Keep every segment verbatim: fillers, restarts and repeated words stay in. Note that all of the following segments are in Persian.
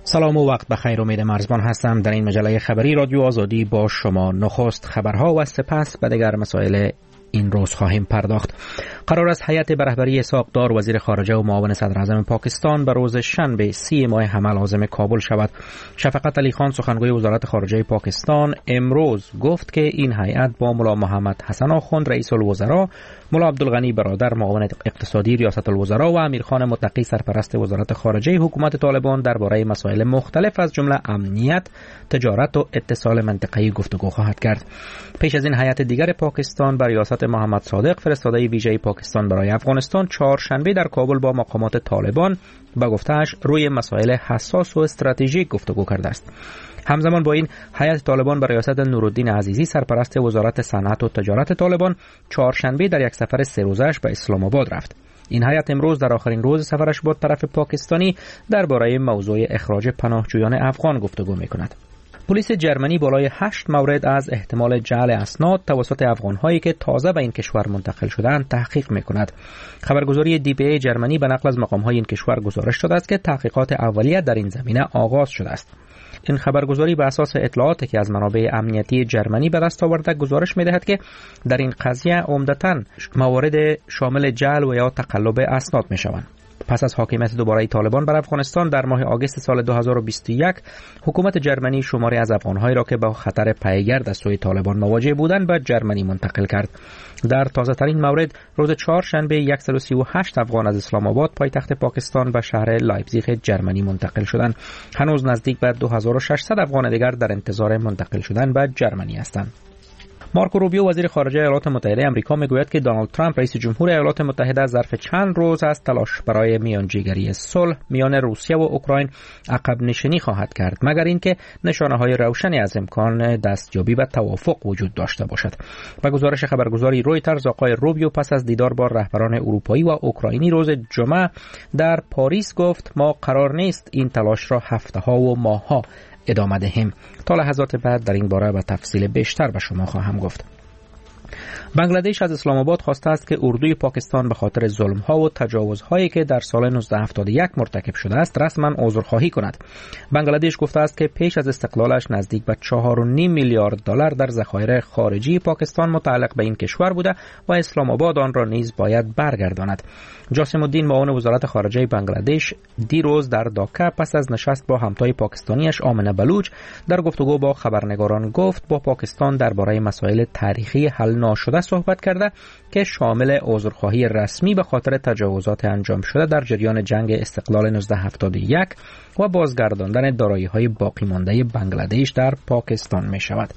سلام و وقت بخیر. امید مرزبان هستم. در این مجله خبری رادیو آزادی با شما نخست خبرها و سپس به دیگر مسائل این روز خواهیم پرداخت. قرار است هیئت به رهبری اسحاق دار وزیر خارجه و معاون صدر اعظم پاکستان به روز شنبه سی ماه حمل عازم کابل شود. شفقت علی خان سخنگوی وزارت خارجه پاکستان امروز گفت که این هیئت با ملا محمد حسن آخوند رئیس الوزراء، ملا عبدالغنی برادر معاون اقتصادی ریاست الوزراء و امیرخان متقی سرپرست وزارت خارجه حکومت طالبان درباره مسائل مختلف از جمله امنیت، تجارت و اتصال منطقه‌ای گفتگو خواهد کرد. پیش از این هیئت دیگر پاکستان بر ریاست محمد صادق فرستاده ویژه پاکستان برای افغانستان چهارشنبه در کابل با مقامات طالبان با گفته‌اش روی مسائل حساس و استراتژیک گفتگو کرده است. همزمان با این هیئت طالبان بر ریاست نورالدین عزیزی سرپرست وزارت صنعت و تجارت طالبان چهارشنبه در یک سفر سه روزه‌اش به اسلام آباد رفت. این هیئت امروز در آخرین روز سفرش با طرف پاکستانی درباره موضوع اخراج پناهجویان افغان گفتگو می‌کند. پلیس جرمنی بالای هشت مورد از احتمال جعل اسناد توسط افغان‌هایی که تازه به این کشور منتقل شده‌اند تحقیق می‌کند. خبرگزاری دی پی ای جرمنی به نقل از مقام‌های این کشور گزارش داده است که تحقیقات اولیه در این زمینه آغاز شده است. این خبرگزاری به اساس اطلاعاتی که از منابع امنیتی جرمنی به دست آورده گزارش می‌دهد که در این قضیه عمدتاً موارد شامل جعل و یا تقلب اسناد می‌شوند. پس از حاکمیت دوباره طالبان بر افغانستان در ماه آگوست سال دو هزار و بیست و یک، حکومت جرمنی شماری از افغان‌هایی را که با خطر پیگرد از سوی طالبان مواجه بودند به جرمنی منتقل کرد. در تازه‌ترین مورد روز چهارشنبه صد و سی و هشت افغان از اسلام آباد پایتخت پاکستان به شهر لایپزیگ جرمنی منتقل شدند. هنوز نزدیک به دو هزار و ششصد افغان دیگر در انتظار منتقل شدن به جرمنی هستند. مارکو روبیو وزیر خارجه ایالات متحده آمریکا میگوید که دونالد ترامپ رئیس جمهور ایالات متحده ظرف چند روز از تلاش برای میانجیگری صلح میان روسیه و اوکراین عقب نشینی خواهد کرد مگر اینکه نشانه‌های روشنی از امکان دستیابی به توافق وجود داشته باشد. به گزارش خبرگزاری رویترز آقای روبیو پس از دیدار با رهبران اروپایی و اوکراینی روز جمعه در پاریس گفت ما قرار نیست این تلاش را هفته‌ها و ماه‌ها ادامه دهیم. تا لحظات بعد در این باره به تفصیل بیشتر به شما خواهم گفت. بنگلادش از اسلام آباد خواسته است که اردوی پاکستان به خاطر ظلم‌ها و تجاوزهایی که در سال نوزده هفتاد و یک مرتکب شده است رسما عذرخواهی کند. بنگلادش گفته است که پیش از استقلالش نزدیک به چهار و نیم میلیارد دلار در ذخایر خارجی پاکستان متعلق به این کشور بوده و اسلام آباد آن را نیز باید برگرداند. جاسم الدین معاون وزارت خارجه بنگلادش دیروز در داکا پس از نشست با همتای پاکستانیش آمنه بلوچ در گفتگو با خبرنگاران گفت با پاکستان درباره مسائل تاریخی حل ناشده صحبت کرده که شامل عذرخواهی رسمی به خاطر تجاوزات انجام شده در جریان جنگ استقلال نوزده هفتاد و یک و بازگرداندن دارایی‌های باقی مانده بنگلادش در پاکستان می شود.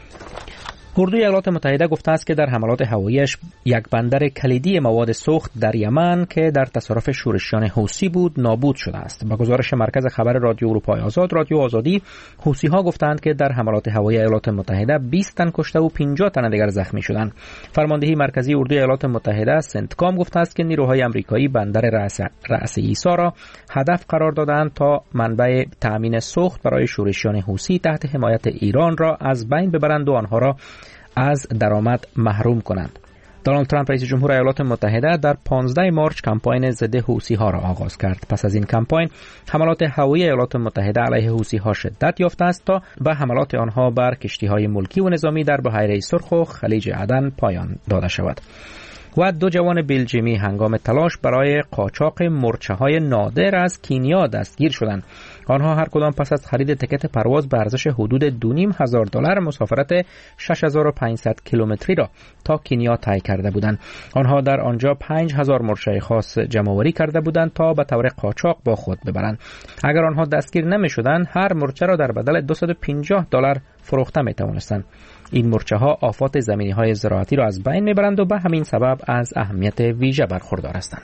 اردوی ایالات متحده گفته است که در حملات هواییش یک بندر کلیدی مواد سوخت در یمن که در تصرف شورشیان حوثی بود نابود شده است. با گزارش مرکز خبر رادیو اروپای آزاد رادیو آزادی، حوثی‌ها گفتند که در حملات هوایی ایالات متحده بیست تن کشته و پنجاه تن دیگر زخمی شدند. فرماندهی مرکزی اردوی ایالات متحده سنتکام گفته است که نیروهای آمریکایی بندر رأس رأس عیسی را هدف قرار دادند تا منبع تامین سوخت برای شورشیان حوثی تحت حمایت ایران را از بین ببرند و آنها را از درآمد محروم کنند. دونالد ترامپ رئیس جمهور ایالات متحده در پانزده مارچ کمپاین ضد حوثی‌ها را آغاز کرد. پس از این کمپاین حملات هوایی ایالات متحده علیه حوثی‌ها شدت یافته است تا به حملات آنها بر کشتی‌های ملکی و نظامی در بحیره سرخ و خلیج عدن پایان داده شود. و دو جوان بلژیمی هنگام تلاش برای قاچاق مرچه‌های نادر از کینیا دستگیر شدند. آنها هر کدام پس از خرید تکت پرواز به ارزش حدود دو نیم هزار دلار مسافرت شش هزار و پانصد کیلومتری را تا کینیا طی کرده بودند. آنها در آنجا پنج هزار مرچه خاص جمع‌آوری کرده بودند تا به طور قاچاق با خود ببرند. اگر آنها دستگیر نمی‌شدند هر مرچه را در بدل دویست و پنجاه دلار فروخته می‌توانستند. این مرچه ها آفات زمینی های زراعتی را از بین میبرند و به همین سبب از اهمیت ویژه برخوردار هستند.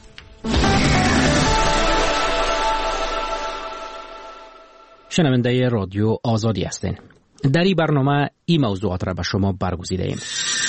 شنونده رادیو آزادی هستین. در این برنامه این موضوعات را به شما برگزیده ایم.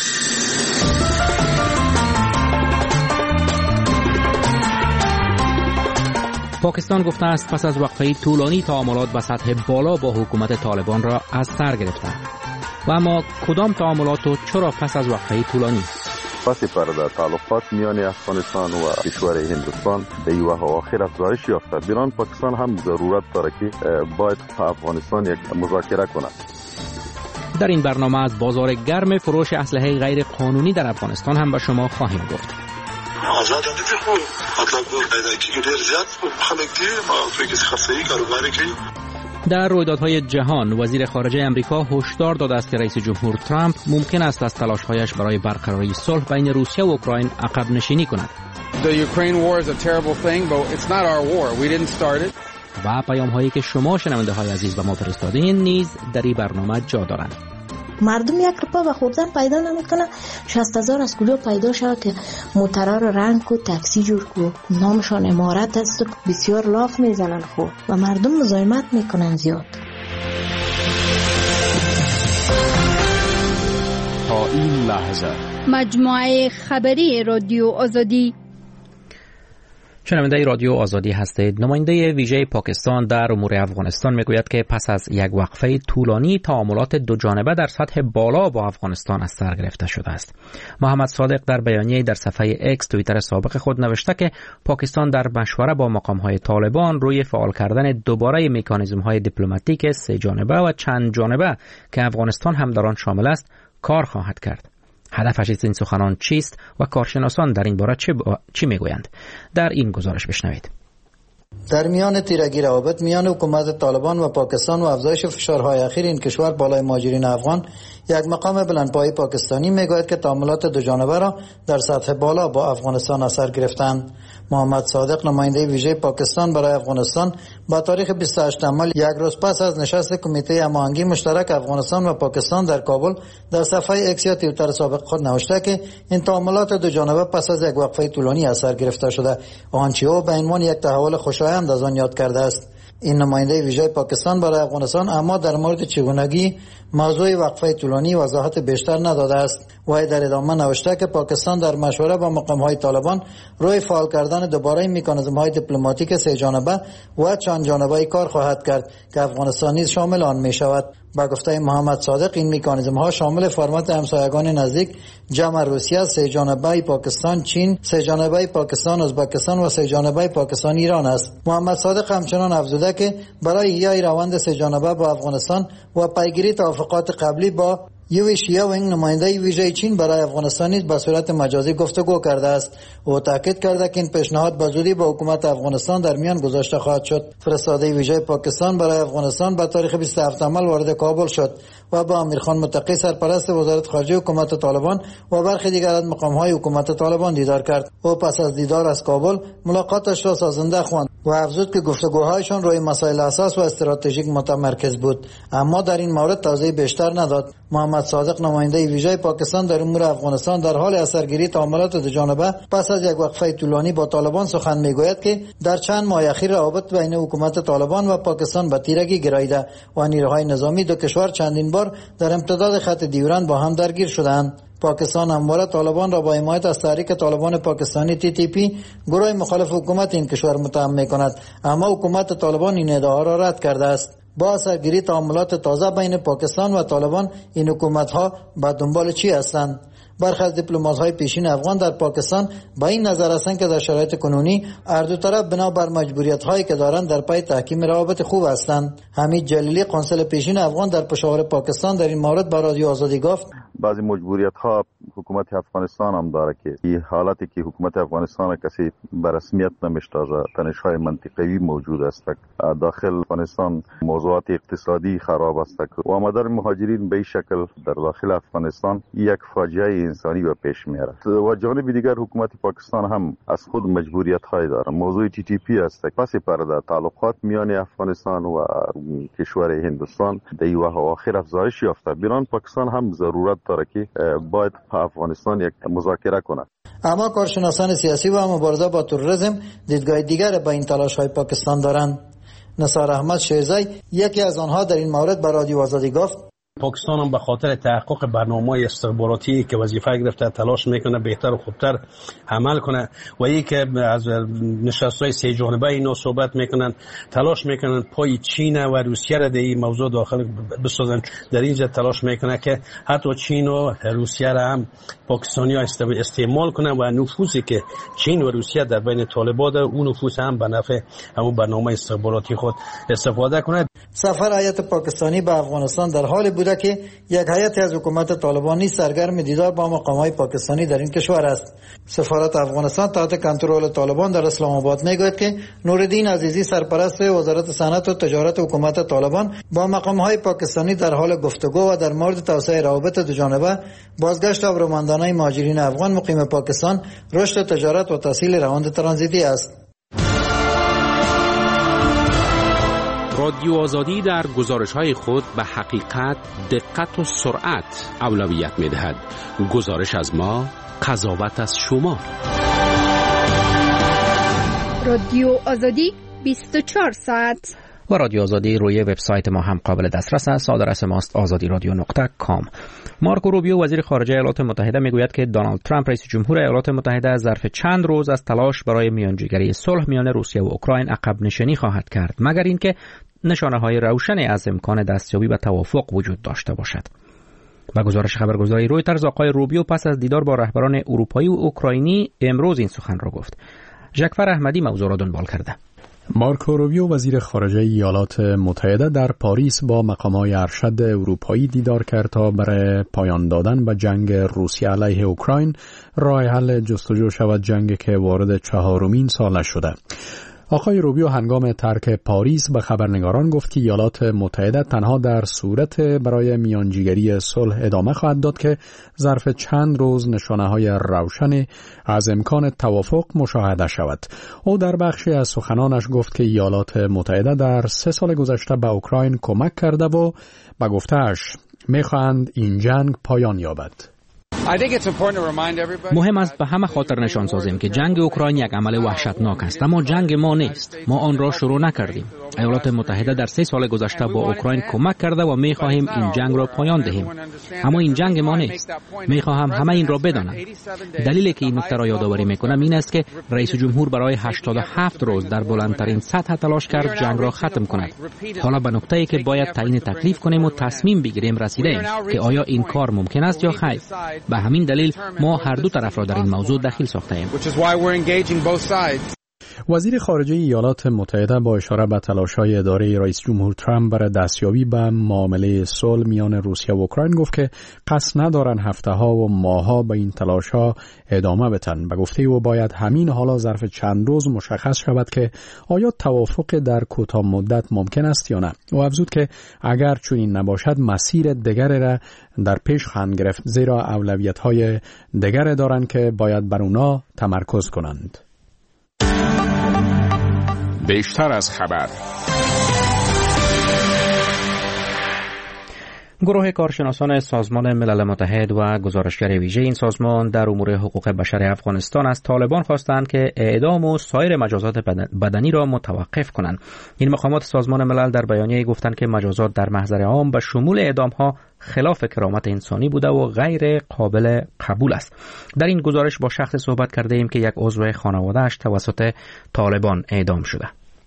پاکستان گفته است پس از وقفه طولانی تعاملات به سطح بالا با حکومت طالبان را از سر گرفته. و اما کدام تعاملات و چرا پس از وقفه طولانی؟ پس پرده تعلقات میان افغانستان و کشور هندوستان در این اواخر افزایش یافته. بنابراین پاکستان هم ضرورت داره که باید افغانستان یک مذاکره کند. در این برنامه از بازار گرم فروش اسلحه غیر قانونی در افغانستان هم به شما خواهیم گفت. آزاد اندیشه خو مطلب پیدا کی ډیر زیات خلک دي ما فکر خاصی کاروباری کوي. در رویدادهای جهان وزیر خارجه امریکا هشدار داده است که رئیس جمهور ترامپ ممکن است از تلاش‌هایش برای برقراری صلح بین روسیه و اوکراین عقب نشینی کند. The Ukraine war is a terrible thing, but it's not our war. We didn't start it. و پیام‌هایی که شما شنونده‌های عزیز به ما فرستادین نیز در این برنامه جا دارند. مردم یک روپا به خوردن پیدا نمیکنه، شصت هزار از کجا پیدا شود که موترها رو رنگ کو تاکسی جور کو، نامشان امارت است و بسیار لاف میزنن خو و مردم مزاحمت میکنن زیاد. تا این لحظه مجموعه خبری رادیو آزادی. شنونده رادیو آزادی هستید. نماینده ویژه پاکستان در امور افغانستان میگوید که پس از یک وقفه طولانی تعاملات دو جانبه در سطح بالا با افغانستان از سر گرفته شده است. محمد صادق در بیانیه‌ای در صفحه اکس توییتر سابق خود نوشته که پاکستان در مشوره با مقام‌های طالبان روی فعال کردن دوباره مکانیزم‌های دیپلماتیک سه جانبه و چند جانبه که افغانستان هم در آن شامل است کار خواهد کرد. هدفش از این سخنان چیست و کارشناسان در این باره چی, با... چی میگویند؟ در این گزارش بشنوید. در میان تیرگی روابط میان حکومت طالبان و پاکستان و افزایش فشارهای اخیر این کشور بالای مهاجرین افغان، یک مقام بلندپایه پاکستانی میگوید که تعاملات دو جانبه را در سطح بالا با افغانستان اثر گرفتند. محمد صادق نماینده ویژه پاکستان برای افغانستان با تاریخ بیست و هشتم مال یک روز پس از نشست کمیته هماهنگی مشترک افغانستان و پاکستان در کابل در صفحه اکس یا توییتر سابق خود نوشته که این تعاملات دو جانبه پس از یک وقفه طولانی اثر گرفته شده و آنچه او به عنوان یک تحول خوشایند از آن یاد کرده است. این نماینده ویژه پاکستان برای افغانستان اما در مورد چگونگی موضوع وقفه طولانی وضاحت بیشتر نداده است. و در ادامه نوشته که پاکستان در مشوره با مقام‌های طالبان روی فعال کردن دوباره مکانیزم‌های دیپلماتیک سه جانبه و چند جانبه کار خواهد کرد که افغانستان نیز شامل آن می‌شود. با گفته محمد صادق این مکانیزم‌ها شامل فرمت همسایگان نزدیک جمع روسیه، سه جانبه پاکستان چین، سه جانبه پاکستان ازبکستان و سه جانبه پاکستان ایران است. محمد صادق همچنان افزوده که برای احیای روند سه جانبه با افغانستان و پیگیری توافقات قبلی با یوی شیاوینگ نماینده ویژه چین برای افغانستان نیز به صورت مجازی گفتگو کرده است. او تاکید کرده که این پیشنهاد به زودی با حکومت افغانستان در میان گذاشته خواهد شد. فرستاده ویژه پاکستان برای افغانستان به تاریخ بیست و هفتم مال وارد کابل شد و با امیرخان متقی سرپرست وزارت خارجه حکومت طالبان و برخی دیگر از مقام‌های حکومت طالبان دیدار کرد. او پس از دیدار از کابل ملاقاتش را سازنده خواند و افزود که گفتگوهایشان روی مسائل اساس و استراتژیک متمرکز بود، اما در این مورد توضیح بیشتر نداد. محمد صادق نماینده ویژه پاکستان در امور افغانستان در حال اثرگیری تعاملات دو جانبه پس از یک وقفه طولانی با طالبان سخن میگوید که در چند ماه اخیر روابط بین حکومت طالبان و پاکستان به تیرگی گراییده و نیروهای نظامی دو کشور چندین بار در امتداد خط دیورند با هم درگیر شدند. پاکستان همواره طالبان را با حمایت از تحریک طالبان پاکستانی تی تی پی گروه مخالف حکومت این کشور متهم می‌کند، اما حکومت طالبان این ادعا را رد کرده است. با اثرگیری تعاملات تازه بین پاکستان و طالبان این حکومت‌ها به دنبال چی هستند؟ برخی از دیپلمات‌های پیشین افغان در پاکستان با این نظر هستند که در شرایط کنونی هر دو طرف بنابر مجبوریت‌هایی که دارند در پی تحکیم روابط خوب هستند. حمید جلیلی قنصل پیشین افغان در پشاور پاکستان در این مورد با رادیو آزادی گفت: بعضی مجبوریت‌ها حکومت افغانستان هم داره که این حالتی که حکومت افغانستان کسی به رسمیت نمیشناسه، تنش‌های منطقه‌ای موجود است. داخل افغانستان موضوعات اقتصادی خراب است و آمدن مهاجرین به این شکل در داخل افغانستان یک فاجعه انسانی به پیش می‌آورد. و جانب دیگر حکومت پاکستان هم از خود مجبوریت‌های داره. موضوع تی تی پی است. پس پرده تعلقات میان افغانستان و کشور هندوستان در این اواخر افزایش یافته. بنابراین پاکستان هم ضرورت داره که باید افغانستان یک مذاکره کند. اما کارشناسان سیاسی و مبارزه با تروریسم دیدگاه دیگر با این تلاش‌های پاکستان دارند. نثار احمد شیرزی یکی از آنها در این مورد به رادیو آزادی گفت: پاکستان هم به خاطر تحقق برنامه‌های استخباراتی که وظیفه گرفته تلاش میکنه بهتر و خوبتر عمل کنه و ای که از نشست‌های سه جانبه اینا صحبت میکنن تلاش میکنن پای چین و روسیه را در این موضوع داخل بسازن. در اینجا تلاش میکنه که حتی چین و روسیه را هم پاکستانی‌ها استعمال کنن و نفوذی که چین و روسیه در بین طالبان داره اون نفوذ هم به نفع همون برنامه استخباراتی خود استفاده کنه. سفر هیئت پاکستانی به افغانستان در حالی بوده که یک هیئت از حکومت طالبان نیز سرگرم دیدار با مقامات پاکستانی در این کشور است. سفارت افغانستان تحت کنترل طالبان در اسلام آباد میگوید که نورالدین عزیزی سرپرست وزارت صنعت و تجارت حکومت طالبان با مقامات پاکستانی در حال گفتگو و در مورد توسعه روابط دو جانبه، بازگشت ابرومندانه مهاجرین افغان مقیم پاکستان، رشد تجارت و تسهیل روند ترانزیتی است. رادیو آزادی در گزارش‌های خود به حقیقت، دقت و سرعت اولویت می‌دهد. گزارش از ما، قضاوت از شما. رادیو آزادی بیست و چهار ساعت و رادیو آزادی روی وبسایت ما هم قابل دسترس است. آدرس ماست آزادی رادیو نقطه کام. مارکو روبیو وزیر خارجه ایالات متحده میگوید که دونالد ترامپ رئیس جمهور ایالات متحده ظرف چند روز از تلاش برای میانجیگری صلح میان روسیه و اوکراین عقب نشینی خواهد کرد، مگر اینکه نشانه‌های روشنی از امکان دستیابی به توافق وجود داشته باشد. با گزارش خبرگزاری رویترز، آقای روبیو پس از دیدار با رهبران اروپایی و اوکراینی امروز این سخن را گفت. ژکفر احمدی موضوع را دنبال کرده. مارکو روبیو وزیر خارجه ایالات متحده در پاریس با مقامات ارشد اروپایی دیدار کرد تا برای پایان دادن به جنگ روسیه علیه اوکراین راه حل جستجو شود، جنگی که وارد چهارمین سال شده. آقای روبیو هنگام ترک پاریس به خبرنگاران گفت که ایالات متحده تنها در صورت برای میانجیگری صلح ادامه خواهد داد که ظرف چند روز نشانه‌های روشنی از امکان توافق مشاهده شود. او در بخشی از سخنانش گفت که ایالات متحده در سه سال گذشته به اوکراین کمک کرده و به گفته‌اش می‌خواهند این جنگ پایان یابد. مهم است به همه خاطر نشان سازیم که جنگ اوکراین یک عمل وحشتناک است، اما جنگ ما نیست. ما آن را شروع نکردیم. ایالات متحده در سه سال گذشته با اوکراین کمک کرده و می خواهیم این جنگ را پایان دهیم، اما این جنگ ما نیست. می خواهم همه این را بدانند. دلیلی که این نکته را یادآوری می کنم این است که رئیس جمهور برای هشتاد و هفت روز در بلندترین سطح تلاش کرد جنگ را ختم کند. حالا به نقطه‌ای که باید تعیین تکلیف کنیم و تصمیم بگیریم رسیدیم که آیا این کار ممکن است یا خیر. به همین دلیل ما هر دو طرف را در این موضوع دخیل ساخته‌ایم. وزیر خارجه ایالات متحده با اشاره به تلاش‌های اداره رئیس جمهور ترامپ برای دستیابی به معامله صلح میان روسیه و اوکراین گفت که قصد ندارن هفته‌ها و ماه‌ها به این تلاش‌ها ادامه بدن. به گفته او باید همین حالا ظرف چند روز مشخص شود که آیا توافق در کوتاه مدت ممکن است یا نه. او افزود که اگر چنین نباشد مسیر دیگری را در پیش خواهند گرفت، زیرا اولویت‌های دیگری دارند که باید بر اونا تمرکز کنند. بیشتر از خبر. گروه کارشناسان سازمان ملل متحد و گزارشگر ویژه این سازمان در امور حقوق بشر افغانستان از طالبان خواستند که اعدام و سایر مجازات بدنی را متوقف کنند. این مقامات سازمان ملل در بیانیه گفتند که مجازات در محضر عام به شمول اعدام‌ها خلاف کرامت انسانی بوده و غیر قابل قبول است. در این گزارش با شخص صحبت کرده ایم که یک عضو خانواده‌اش توسط طالبان اعدام شده.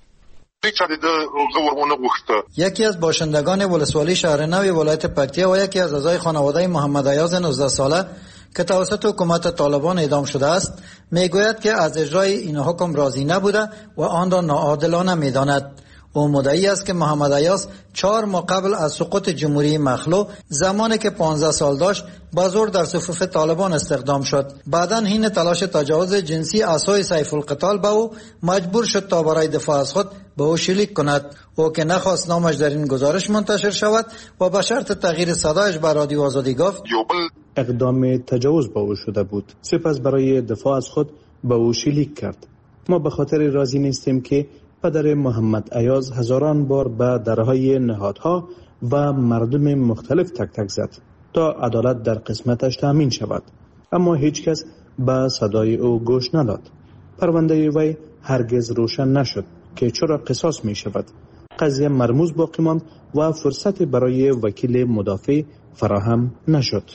یکی از باشندگان ولسوالی شهر نوی ولایت پکتیا و یکی از اعضای خانواده محمد ایاز نوزده ساله که توسط حکومت طالبان اعدام شده است میگوید که از اجرای این حکم راضی نبوده و آن را ناعادلانه میداند. او مدعی است که محمد ایاز چهار ماه قبل از سقوط جمهوری مخلوع زمانی که پانزده سال داشت با زور در صفوف طالبان استخدام شد. بعداً حین تلاش تجاوز جنسی عصای سیف القتال به او مجبور شد تا برای دفاع از خود به او شلیک کند. او که نخواست نامش در این گزارش منتشر شود و به شرط تغییر صدایش به رادیو آزادی گفت اقدام تجاوز به او شده بود، سپس برای دفاع از خود به او شلیک کرد. ما به خاطر راضی نیستیم که پدر محمد ایاز هزاران بار به درهای نهادها و مردم مختلف تک تک زد تا عدالت در قسمتش تامین شود، اما هیچ کس به صدای او گوش نداد. پرونده وی هرگز روشن نشد که چرا قصاص می شود. قضیه مرموز باقی ماند و فرصت برای وکیل مدافع فراهم نشد.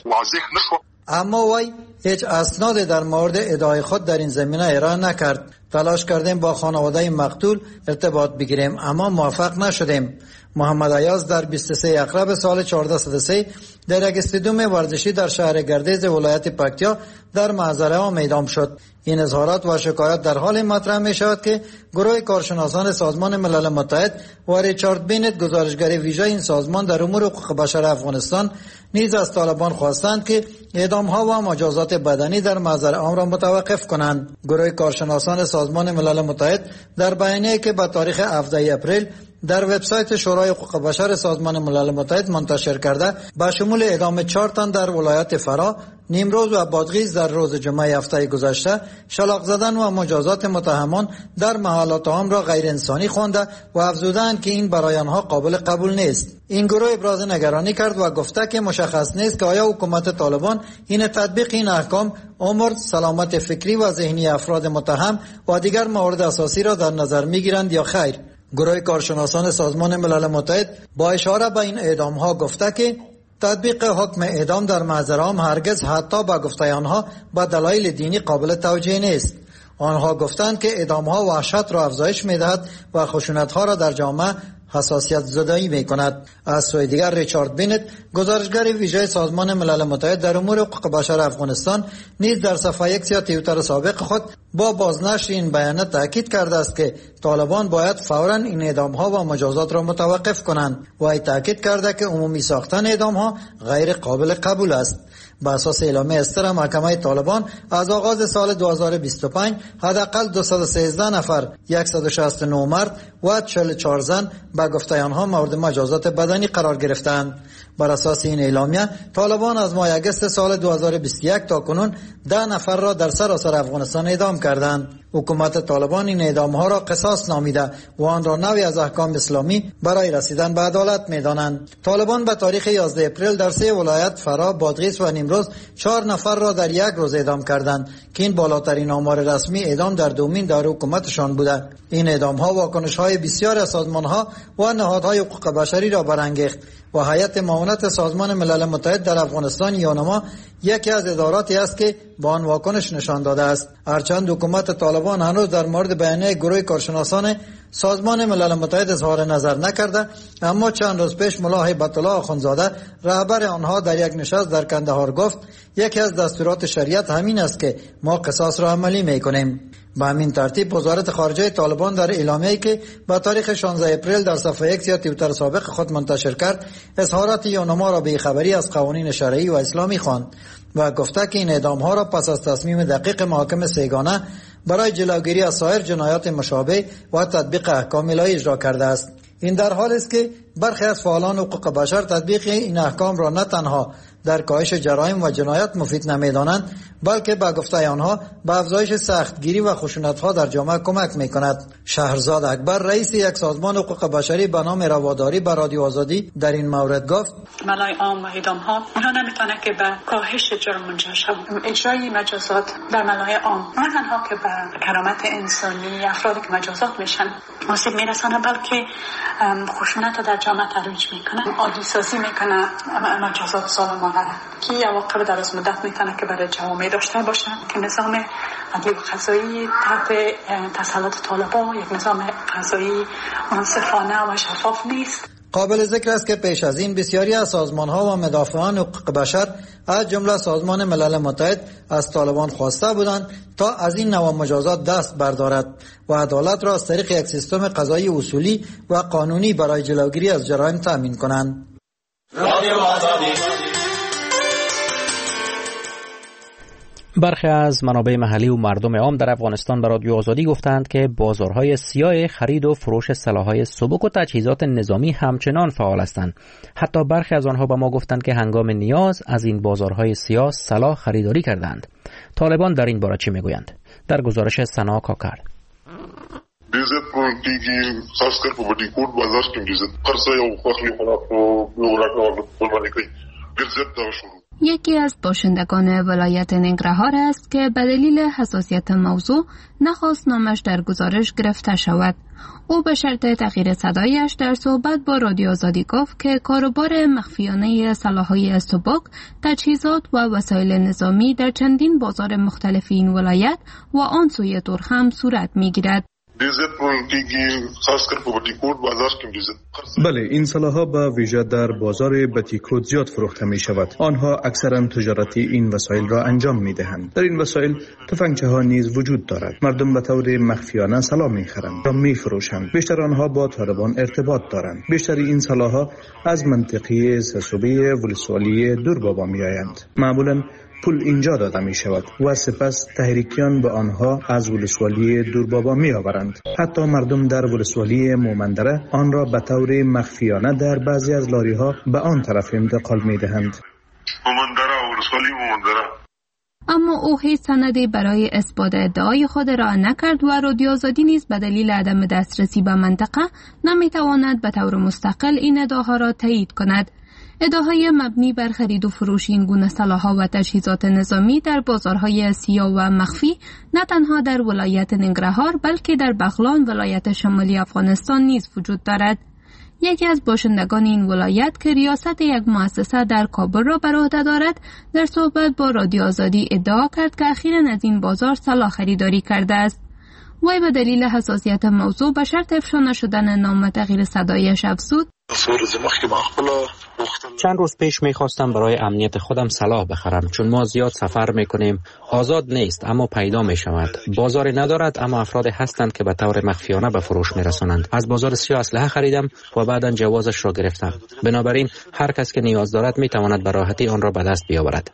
اما وی هیچ اسناد در مورد ادعای خود در این زمینه ارائه نکرد. تلاش کردیم با خانواده مقتول ارتباط بگیریم اما موفق نشدیم. محمد ایاز در بیست و سوم اکتبر سال چهارده صد و سه در یک استادیوم ورزشی در شهر گردیز ولایت پکتیا در محضر عام اعدام شد. این اظهارات و شکایات در حال مطرح می شود که گروه کارشناسان سازمان ملل متحد و ریچارد بینت گزارشگر ویژه این سازمان در امور حقوق بشر افغانستان نیز از طالبان خواستند که اعدام ها و مجازات بدنی در محضر عام را متوقف کنند. گروه کارشناسان سازمان ملل متحد در بیانیه‌ای که به تاریخ هفدهم اپریل در وبسایت شورای حقوق بشر سازمان ملل متحد منتشر کرده با شمول اعدام چهار تن در ولایت فرا، نیمروز و بادغیس در روز جمعه هفته گذشته، شلاق زدن و مجازات متهمان در محلات عام را غیر انسانی خوانده و افزودند که این برای آنها قابل قبول نیست. این گروه ابراز نگرانی کرد و گفته که مشخص نیست که آیا حکومت طالبان این تطبیق این احکام عمر، سلامت فکری و ذهنی افراد متهم و دیگر موارد اساسی را در نظر میگیرند یا خیر. گروه کارشناسان سازمان ملل متحد با اشاره به این اعدام ها گفته که تطبیق حکم اعدام در محضر عام هرگز حتی با گفته آنها با دلایل دینی قابل توجیه نیست. آنها گفتند که اعدام ها وحشت را افزایش می‌دهد و خشونت ها را در جامعه حساسیت زدایی می کند. از سوی دیگر ریچارد بینت گزارشگر ویژه سازمان ملل متحد در امور حقوق بشر افغانستان نیز در صفحه یک یا توییتر سابق خود با بازنشر این بیانیه تاکید کرده است که طالبان باید فوراً این اعدام ها و مجازات را متوقف کنند و ای تاکید کرده که عمومی ساختن اعدام ها غیر قابل قبول است. با اساس اعلامیه استر محکمه طالبان از آغاز سال دو هزار و بیست و پنج حداقل دویست و سیزده نفر، صد و شصت و نه مرد و چهل و چهار زن به گفته آنها مورد مجازات بدنی قرار گرفتند. بر اساس این اعلامیه طالبان از ماه اگست سال دو هزار و بیست و یک تا کنون ده نفر را در سراسر افغانستان اعدام کردند. حکومت طالبان این اعدام ها را قصاص نامیده و آن را نوعی از احکام اسلامی برای رسیدن به عدالت می‌دانند. طالبان به تاریخ یازده اپریل در سه ولایت فرا، بادغیس و نیمروز چهار نفر را در یک روز اعدام کردند که این بالاترین آمار رسمی اعدام در دومین دوره حکومتشان بوده. این اعدام ها واکنش های بسیار از سازمان ها و نهادهای حقوق بشری را برانگیخت و هیئت معاونت سازمان ملل متحد در افغانستان یونما یکی از اداراتی است که با آن واکنش نشان داده است. هرچند حکومت طالبان هنوز در مورد بیانیه گروه کارشناسان سازمان ملل متحد اظهار نظر نکرده، اما چند روز پیش ملا هیبت الله آخوندزاده رهبر آنها در یک نشست در کندهار گفت یکی از دستورات شریعت همین است که ما قصاص را عملی میکنیم. به همین ترتیب وزارت خارجه طالبان در اعلامیه‌ای که با تاریخ شانزده اپریل در صفحه یک یا توییتر سابق خود منتشر کرد اظهارات یونما را به خبری از قوانین شرعی و اسلامی خواند و گفته که این اعدام ها را پس از تصمیم دقیق محاکم سیگانه برای جلوگیری از سایر جنایات مشابه و تطبیق احکام الهی اجرا کرده است. این در حالی است که برخی از فعالان حقوق بشر تطبیق این احکام را نه تنها در کاهش جرایم و جنایات مفید نمی‌دانند بلکه به گفته آنها به افزایش سختگیری و خشونت‌ها در جامعه کمک می‌کند. شهرزاد اکبر رئیس یک سازمان حقوق بشری به نام رواداری به رادیو آزادی در این مورد گفت ملای عام و اعدام‌ها اینا نمی‌تونه که به کاهش جرم منجر شود. اجرای مجازات در ملای عام نه تنها که به کرامت انسانی افرادی که مجازات میشن آسیب میرسانه بلکه خشونت در جامعه ترویج میکنه، عادی سازی میکنه مجازات سالمانه که عواقب دراز مدت میتونه که برای جوامع داشته باشه که نظام عدلی و قضایی تحت تسلط طالبان یک نظام قضایی منصفانه و شفاف نیست. قابل ذکر است که پیش از این بسیاری از سازمان‌ها و مدافعان حقوق بشر از جمله سازمان ملل متحد از طالبان خواسته بودند تا از این نوع مجازات دست بردارد و عدالت را از طریق یک سیستم قضایی اصولی و قانونی برای جلوگیری از جرایم تامین کنند. برخی از منابع محلی و مردم عام در افغانستان به رادیو آزادی گفتند که بازارهای سیاه خرید و فروش سلاح‌های سبک و تجهیزات نظامی همچنان فعال هستند. حتی برخی از آنها به ما گفتند که هنگام نیاز از این بازارهای سیاه سلاح خریداری کردند. طالبان در این باره چی میگویند؟ در گزارش سنا کاکر. ډیزت پروتیږي خاص کر په بډی کوټ بازار کې ډیزت خرڅه یو خوخلی خو په لوګرا کې ورته باندې کوي ډیزت دا شروع یکی از باشندگان ولایت ننگرهار است که به دلیل حساسیت موضوع نخواست نامش در گزارش گرفته شود. او به شرط تغییر صدایش در صحبت با رادیو آزادی گفت که کاروبار مخفیانه سلاح‌های سبک، تجهیزات و وسایل نظامی در چندین بازار مختلف این ولایت و آن سوی دور هم صورت می‌گیرد. بله، این سلاح‌ها به ویژه در بازار بتیکوت زیاد فروخته می شود. آنها اکثرا تجارتی این وسایل را انجام می دهند. در این وسایل تفنگچه ها نیز وجود دارد. مردم به طور مخفیانه سلاح می خرند و می فروشند. بیشتر آنها با طالبان ارتباط دارند. بیشتر این سلاح‌ها از منطقه سرسوبه ولسوالی دوربابا می آیند. معمولاً پول اینجا داده می شود و سپس تحریکیان به آنها از ولسوالی دوربابا می آورند. حتی مردم در ولسوالی مومندره آن را به طور مخفیانه در بعضی از لاری ها به آن طرف انتقال می دهند. مومندره ولسوالی مومندره. اما او هیچ سندی برای اثبات ادعای خود را نکرد و رادیو آزادی نیز به دلیل عدم دسترسی به منطقه نمی تواند به طور مستقل این ادعاها را تایید کند. ادعاهای مبنی بر خرید و فروش این گونه سلاح‌ها و تجهیزات نظامی در بازارهای سیاه و مخفی نه تنها در ولایت ننگرهار بلکه در بغلان ولایت شمالی افغانستان نیز وجود دارد. یکی از باشندگان این ولایت که ریاست یک مؤسسه در کابل را بر عهده دارد، در صحبت با رادیو آزادی ادعا کرد که اخیراً از این بازار سلاح خریداری کرده است. وی به دلیل حساسیت موضوع به شرط افشا نشدن نام و تغییر صدایش افزود: چند روز پیش میخواستم برای امنیت خودم سلاح بخرم، چون ما زیاد سفر میکنیم. آزاد نیست اما پیدا میشود. بازاری ندارد اما افراد هستند که به طور مخفیانه به فروش میرسانند. از بازار سیاه اسلحه خریدم و بعداً جوازش را گرفتم. بنابراین هر کس که نیاز دارد میتواند به راحتی آن را به دست بیاورد.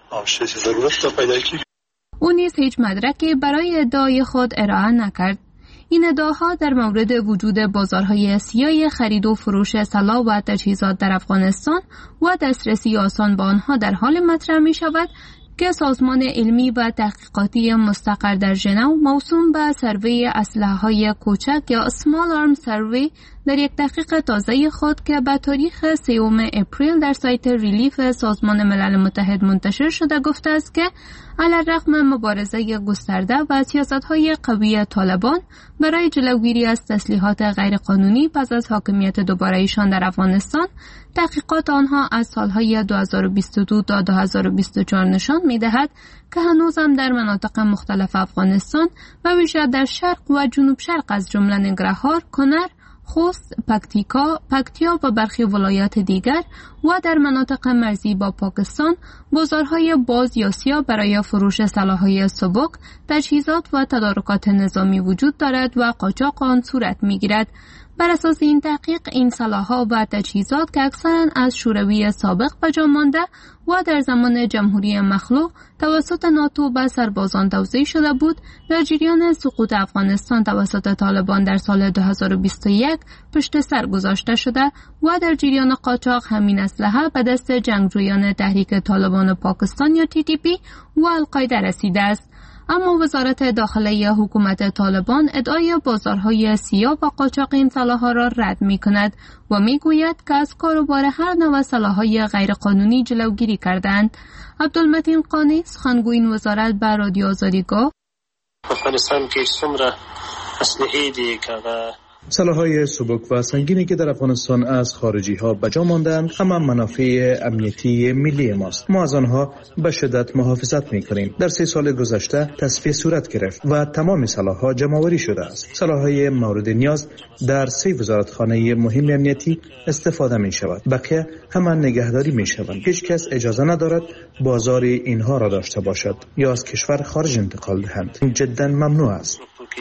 او نیز هیچ مدرکی برای ادعای خود ارائه نکرد. این ادعاها در مورد وجود بازارهای سیاه خرید و فروش سلاح و تجهیزات در افغانستان و دسترسی آسان به آنها در حال مطرح می شود که سازمان علمی و تحقیقاتی مستقر در ژنو موسوم به سروی اسلحه‌های کوچک یا Small Arms Survey در یک تحقیق تازه خود که به تاریخ سوم اپریل در سایت ریلیف سازمان ملل متحد منتشر شده گفته است که علیرغم مبارزه گسترده و سیاست‌های قوی طالبان برای جلوگیری از تسلیحات غیرقانونی پس از حاکمیت دوباره ایشان در افغانستان، تحقیقات آنها از سالهای دو هزار و بیست و دو تا دو هزار و بیست و چهار نشان می‌دهد که هنوزم در مناطق مختلف افغانستان و ویژه در شرق و جنوب شرق از جمله ننگرهار، کنر، خوست، پکتیکا، پکتیا و برخی ولایات دیگر و در مناطق مرزی با پاکستان بازارهای باز یا سیاه برای فروش سلاح‌های سبک، تجهیزات و تدارکات نظامی وجود دارد و قاچاق آن صورت می‌گیرد. بر اساس این تحقیق، این سلاح‌ها و تجهیزات که اکثراً از شوروی سابق به جا مانده و در زمان جمهوری مخلوع توسط ناتو به سربازان توزیع شده بود، در جریان سقوط افغانستان توسط طالبان در سال دو هزار و بیست و یک پشت سر گذاشته شده و در جریان قاچاق همین اسلحه به دست جنگجویان تحریک طالبان پاکستان یا تی تی پی و القاعده رسیده است. اما وزارت داخله حکومت طالبان ادعای بازارهای سیاه و قاچاق این سلاح‌ها را رد می‌کند و می‌گوید که از کاروبار هر نوع سلاح‌های غیرقانونی جلوگیری کردند. عبدالمتین قانی، سخنگوی این وزارت، به رادیو آزادی گفت: افغانستان کې څومره اسلحې دي که سلاح‌های سبک و سنگینی که در افغانستان از خارجی ها بجا ماندند همه منافع امنیتی ملی ماست. ما از آنها به شدت محافظت می‌کنیم. در سه سال گذشته تصفیه صورت گرفت و تمام سلاح‌ها جمع‌آوری شده است. سلاح‌های مورد نیاز در سه وزارتخانه مهم امنیتی استفاده می‌شود. بقیه همه نگهداری می‌شوند. هیچ کس اجازه ندارد بازار اینها را داشته باشد یا از کشور خارج انتقال دهند. این جداً ممنوع است.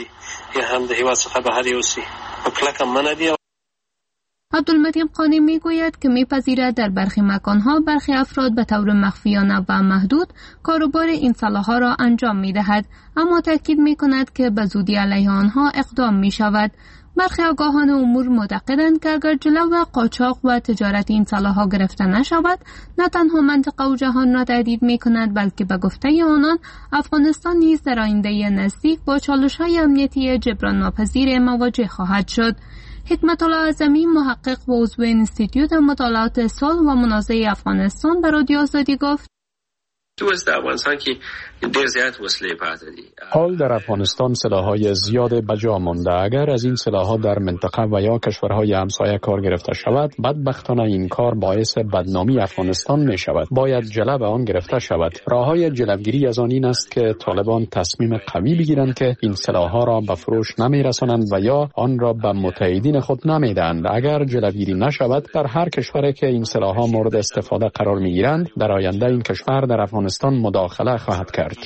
عبدالمتین قانی میگوید که میپذیرد در برخی مکانها برخی افراد به طور مخفیانه و محدود کاروبار این سلاح‌ها را انجام میدهد، اما تاکید میکند که به زودی علیه آنها اقدام میشود. برخی آگاهان امور معتقدند که اگر جلو قاچاق و تجارت این سلاح‌ها گرفته نشود، نه تنها منطقه و جهان را تهدید می‌کند، بلکه به گفته آنان افغانستان نیز در آینده نزدیک با چالش‌های امنیتی جبران ناپذیر مواجه خواهد شد. حکمت الله اعظمی، محقق و عضو انستیتوت مطالعات صلح و منازعه افغانستان، به رادیو آزادی گفت: تو است افغانستان که ډېر زیات وسلې پاتې دي. حال در افغانستان سلاح‌های زیاد به جا مانده. اگر از این سلاح‌ها در منطقه و یا کشورهای همسایه کار گرفته شود، بدبختانه این کار باعث بدنامی افغانستان می شود. باید جلب آن گرفته شود. راه‌های جلبگیری از آن این است که طالبان تصمیم قوی بگیرند که این سلاح‌ها را به فروش نمی‌رسانند و یا آن را به متحدین خود نمی‌دهند. اگر جلبگیری نشود، در هر کشوری که این سلاح‌ها مورد استفاده قرار می‌گیرند، در آینده این کشور در افغانستان مداخله خواهد کرد.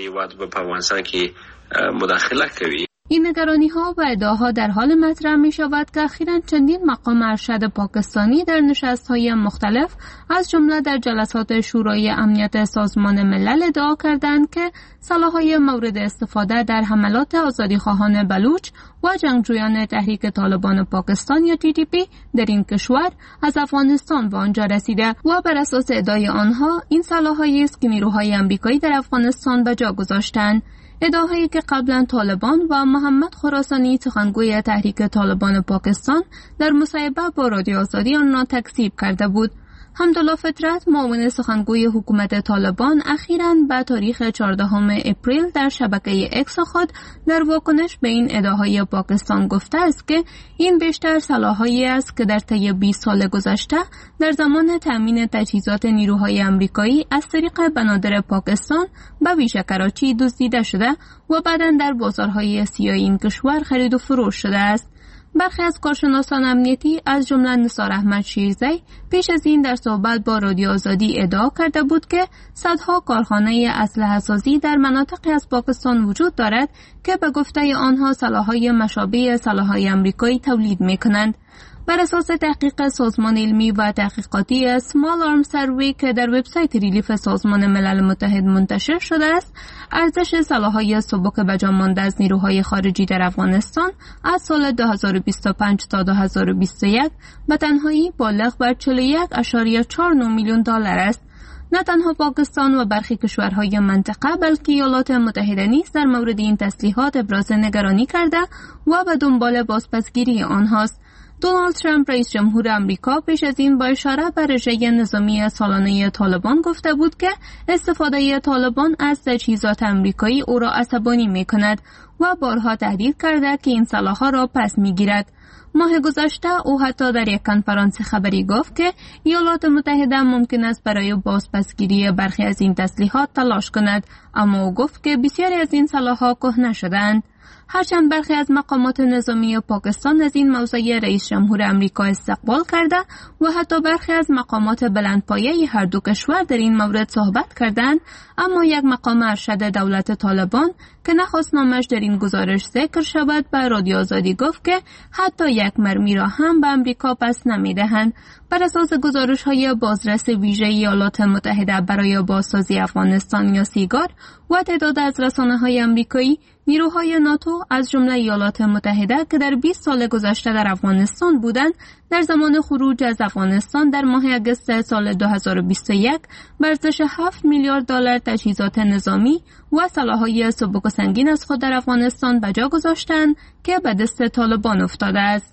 این نگرانی ها و ادعاها در حال مطرح می شود که اخیراً چندین مقام ارشد پاکستانی در نشست های مختلف از جمله در جلسات شورای امنیت سازمان ملل ادعا کردند که سلاح‌های مورد استفاده در حملات آزادیخواهان بلوچ و جنگجویان تحریک طالبان پاکستان یا تی تی پی در این کشور از افغانستان به آنجا رسیده و بر اساس ادعای آنها این سلاح‌هایی است که نیروهای آمریکایی در افغانستان به جا گذاشتند. ادعاهایی که قبلا طالبان و محمد خراسانی سخنگوی تحریک طالبان پاکستان در مصاحبه با رادیو آزادی آن را تکذیب کرده بود. حمدالله فطرت معاون سخنگوی حکومت طالبان اخیراً به تاریخ چهاردهم اپریل در شبکه اکس خود در واکنش به این ادعاهای پاکستان گفته است که این بیشتر سلاح‌هایی است که در طی بیست سال گذشته در زمان تامین تجهیزات نیروهای آمریکایی از طریق بنادر پاکستان به ویژه کراچی دزدیده شده و بعداً در بازارهای سیاه این کشور خرید و فروش شده است. برخی از کارشناسان امنیتی از جمله نثار احمد شیرزی پیش از این در صحبت با رادیو آزادی ادعا کرده بود که صدها کارخانه اسلحه سازی در مناطقی از پاکستان وجود دارد که به گفته آنها سلاح‌های مشابه سلاح‌های آمریکایی تولید می‌کنند. بر اساس تحقیق سازمان علمی و تحقیقاتی Small Arms Survey که در وبسایت ریلیف سازمان ملل متحد منتشر شده است، ارزش سلاح‌های سبک به جا مانده از نیروهای خارجی در افغانستان از سال دو هزار و بیست و پنج تا دو هزار و بیست و یک به تنهایی بالغ بر چهل و یک ممیز چهار نه میلیون دلار است. نه تنها پاکستان و برخی کشورهای منطقه بلکه ایالات متحده نیز در مورد این تسلیحات ابراز نگرانی کرده و به دنبال بازپسگیری آنهاست. دونالد ترامپ رئیس جمهور آمریکا پیش از این با اشاره به رژه نظامی سالانه طالبان گفته بود که استفاده طالبان از تجهیزات آمریکایی او را عصبانی می‌کند و بارها تهدید کرده که این سلاح‌ها را پس می‌گیرد. ماه گذشته او حتی در یک کنفرانس خبری گفت که ایالات متحده ممکن است برای بازپسگیری برخی از این تسلیحات تلاش کند، اما او گفت که بسیاری از این سلاح‌ها کهنه شده‌اند. هرچند برخی از مقامات نظامی پاکستان از این موضع رئیس جمهور آمریکا استقبال کرده و حتی برخی از مقامات بلندپایه هر دو کشور در این مورد صحبت کردند، اما یک مقام ارشد دولت طالبان که نخواست نامش در این گزارش ذکر شود به رادیو آزادی گفت که حتی یک مرمی را هم به آمریکا پس نمی‌دهند. بر اساس گزارش‌های بازرس ویژه ایالات متحده برای بازسازی افغانستان یا سیگار و تعداد از رسانه‌های آمریکایی، نیروهای ناتو از جمله ایالات متحده که در بیست سال گذشته در افغانستان بودند، در زمان خروج از افغانستان در ماه اگست سال دو هزار و بیست و یک به ارزش هفت میلیارد دلار تجهیزات نظامی و سلاح‌های سبک و سنگین از خود در افغانستان به جا گذاشتند که به دست طالبان افتاده است.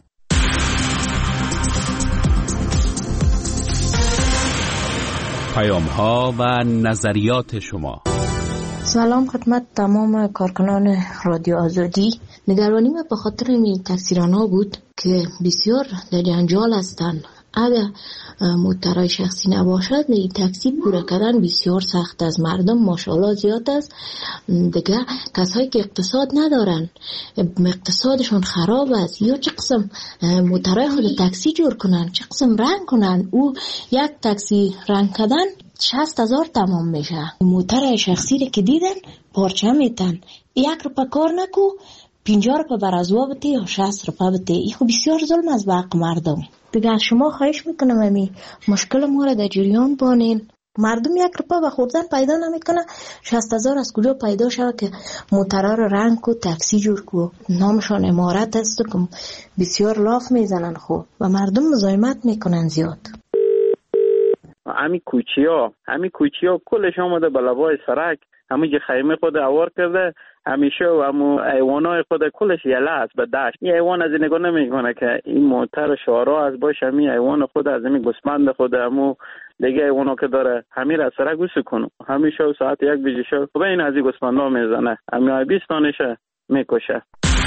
پیام‌ها و نظریات شما. سلام خدمت تمام کارکنان رادیو آزادی. نگرانی ما به خاطر این تکثیران‌ها بود که بسیار در جنجال هستند. اگر موترهای شخصی نباشد این تکسی پوره کردن بسیار سخت است. مردم ماشاءالله زیاد است. دیگه کسایی که اقتصاد ندارن، اقتصادشون خراب است، یا چه قسم موترهای خود تکسی جور کنن، چه قسم رنگ کنن. او یک تکسی رنگ کردن شصت هزار تمام میشه. موتر شخصی رو که دیدن پارچه میتن، یک روپا کار نکو پنجاه روپا برازوا بده یا شصت روپا بده. این خب بسیار ظلم از حق مردم. دیگه از شما خواهش میکنم امی مشکل ما را در جریان بانین. مردم یک روپا به خوردن پیدا نمیکنه، شصت هزار از کجا پیدا شود که موترها رو رنگ کو تکسی جور کو. نامشان امارت است که بسیار لاف میزنن خو و مردم مزاحمت میکنن زیاد. همی کوچیا همی کوچیا کلش آمده به لبای سرک، همه که خیمه خود اوار کرده، همیشه و همو ایوانای خود کلش یله است به دشت. این ایوان از این نگاه نمی کنه که این موتر شعرها از باش، همی ایوان خود از همی گسمند خود همو دیگه اونا که داره همین را سرک گوش کنه همیشه ساعت یک بجه شو و این از این گسپندا میزنه همین بیست دانشه میکشه.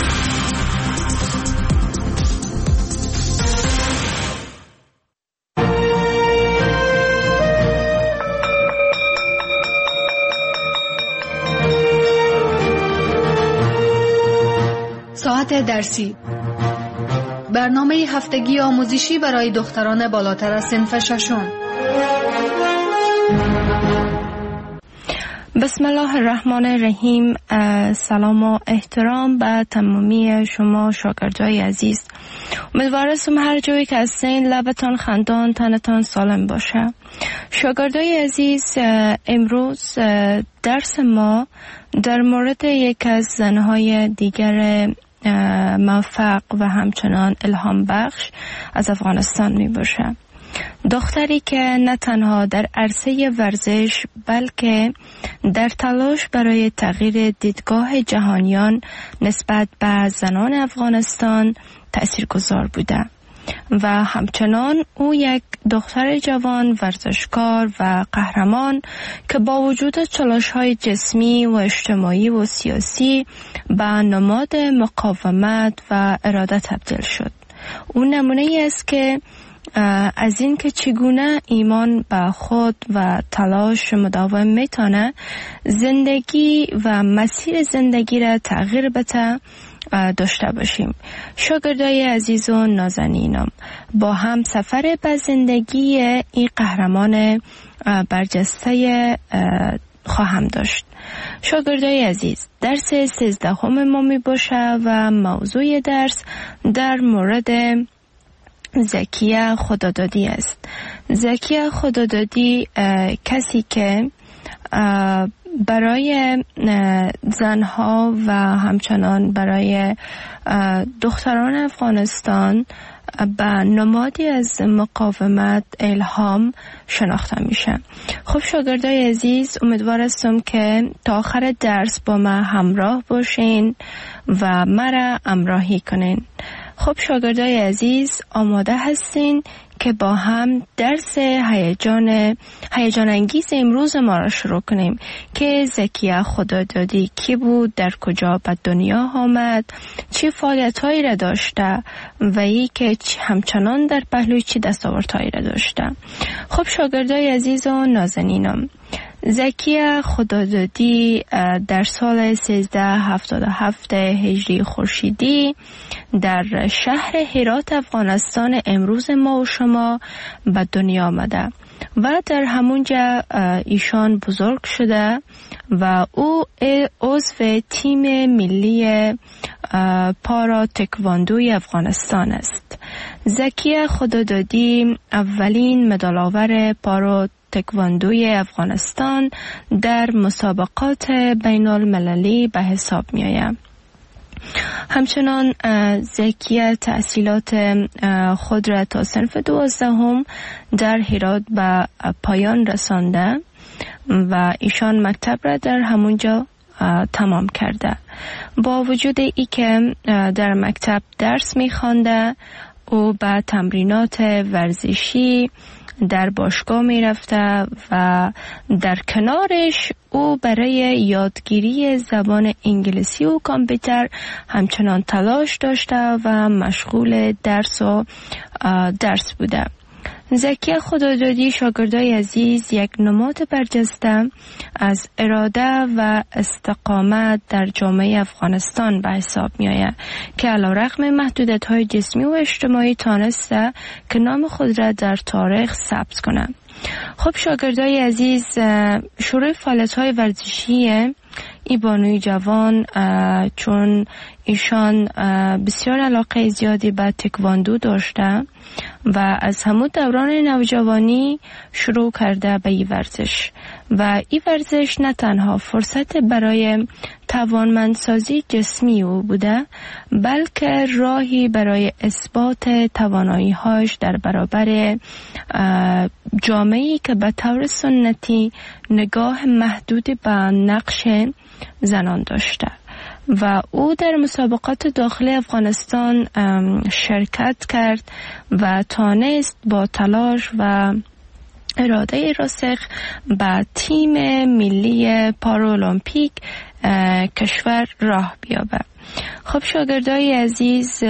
ساعت درسی، برنامه هفتگی آموزشی برای دختران بالاتر از صنف ششم. بسم الله الرحمن الرحیم. سلام و احترام به تمامی شما شاگردای عزیز. امیدوارم هر جایی که هستین لبتان خندان، تنتان سالم باشه. شاگردای عزیز، امروز درس ما در مورد یک از زنهای دیگر موفق و همچنان الهام بخش از افغانستان می باشه. دختری که نه تنها در عرصه ورزش بلکه در تلاش برای تغییر دیدگاه جهانیان نسبت به زنان افغانستان تأثیرگذار بوده و همچنان او یک دختر جوان ورزشکار و قهرمان که با وجود چالش‌های جسمی و اجتماعی و سیاسی به نماد مقاومت و اراده تبدیل شد. او نمونه ای است که از این که چگونه ایمان به خود و تلاش مداوم میتونه زندگی و مسیر زندگی را تغییر بده داشته باشیم. شاگردای عزیز و نازنینم، با هم سفر به زندگی این قهرمان برجسته خواهم داشت. شاگردای عزیز، درس سیزدهم ما می باشه و موضوع درس در مورد زکیه خدادادی است. زکیه خدادادی کسی که برای زنها و همچنان برای دختران افغانستان به نمادی از مقاومت الهام شناخته میشه. خب شاگردای عزیز، امیدوار هستم که تا آخر درس با ما همراه باشین و مرا همراهی کنین. خب شاگردای عزیز، آماده هستین که با هم درس هیجان هیجان انگیز امروز ما را شروع کنیم که زکیه خدادادی کی بود، در کجا به دنیا آمد، چه فعالیت‌هایی را داشته و ای که همچنان در پهلوی چه دستاوردهایی را داشته. خب شاگردای عزیز و نازنینم، زکیه خدادادی در سال سیزده هفتاد و هفت هجری خورشیدی در شهر هرات افغانستان امروز ما و شما به دنیا آمده و در همونجا ایشان بزرگ شده و او عضو تیم ملی پارا تکواندوی افغانستان است. زکیه خدادادی اولین مدال‌آور پارا تکواندوی افغانستان در مسابقات بین المللی به حساب می آید. همچنان زکیه تحصیلات خود را تا صنف دوازدهم در هرات به پایان رسانده و ایشان مکتب را در همونجا تمام کرده. با وجود ای که در مکتب درس می خوانده، او به تمرینات ورزشی در باشگاه می رفته و در کنارش او برای یادگیری زبان انگلیسی و کامپیوتر همچنان تلاش داشته و مشغول درس و درس بوده. زکیه خدادادی، شاگردای عزیز، یک نماد برجسته از اراده و استقامت در جامعه افغانستان به حساب می آید که علیرغم محدودیت‌های جسمی و اجتماعی تانسته که نام خود را در تاریخ ثبت کنند. خب شاگردای عزیز، شروع فعالیت‌های ورزشی این بانوی جوان، چون ایشان بسیار علاقه زیادی به تکواندو داشته و از همون دوران نوجوانی شروع کرده به این ورزش و این ورزش نه تنها فرصت برای توانمندسازی جسمی او بوده، بلکه راهی برای اثبات توانایی‌هاش در برابر جامعه‌ای که به طور سنتی نگاه محدود به نقش زنان داشته و او در مسابقات داخلی افغانستان شرکت کرد و تانست با تلاش و اراده راسخ به تیم ملی پارالمپیک کشور راه بیابه. خب شاگردای عزیز،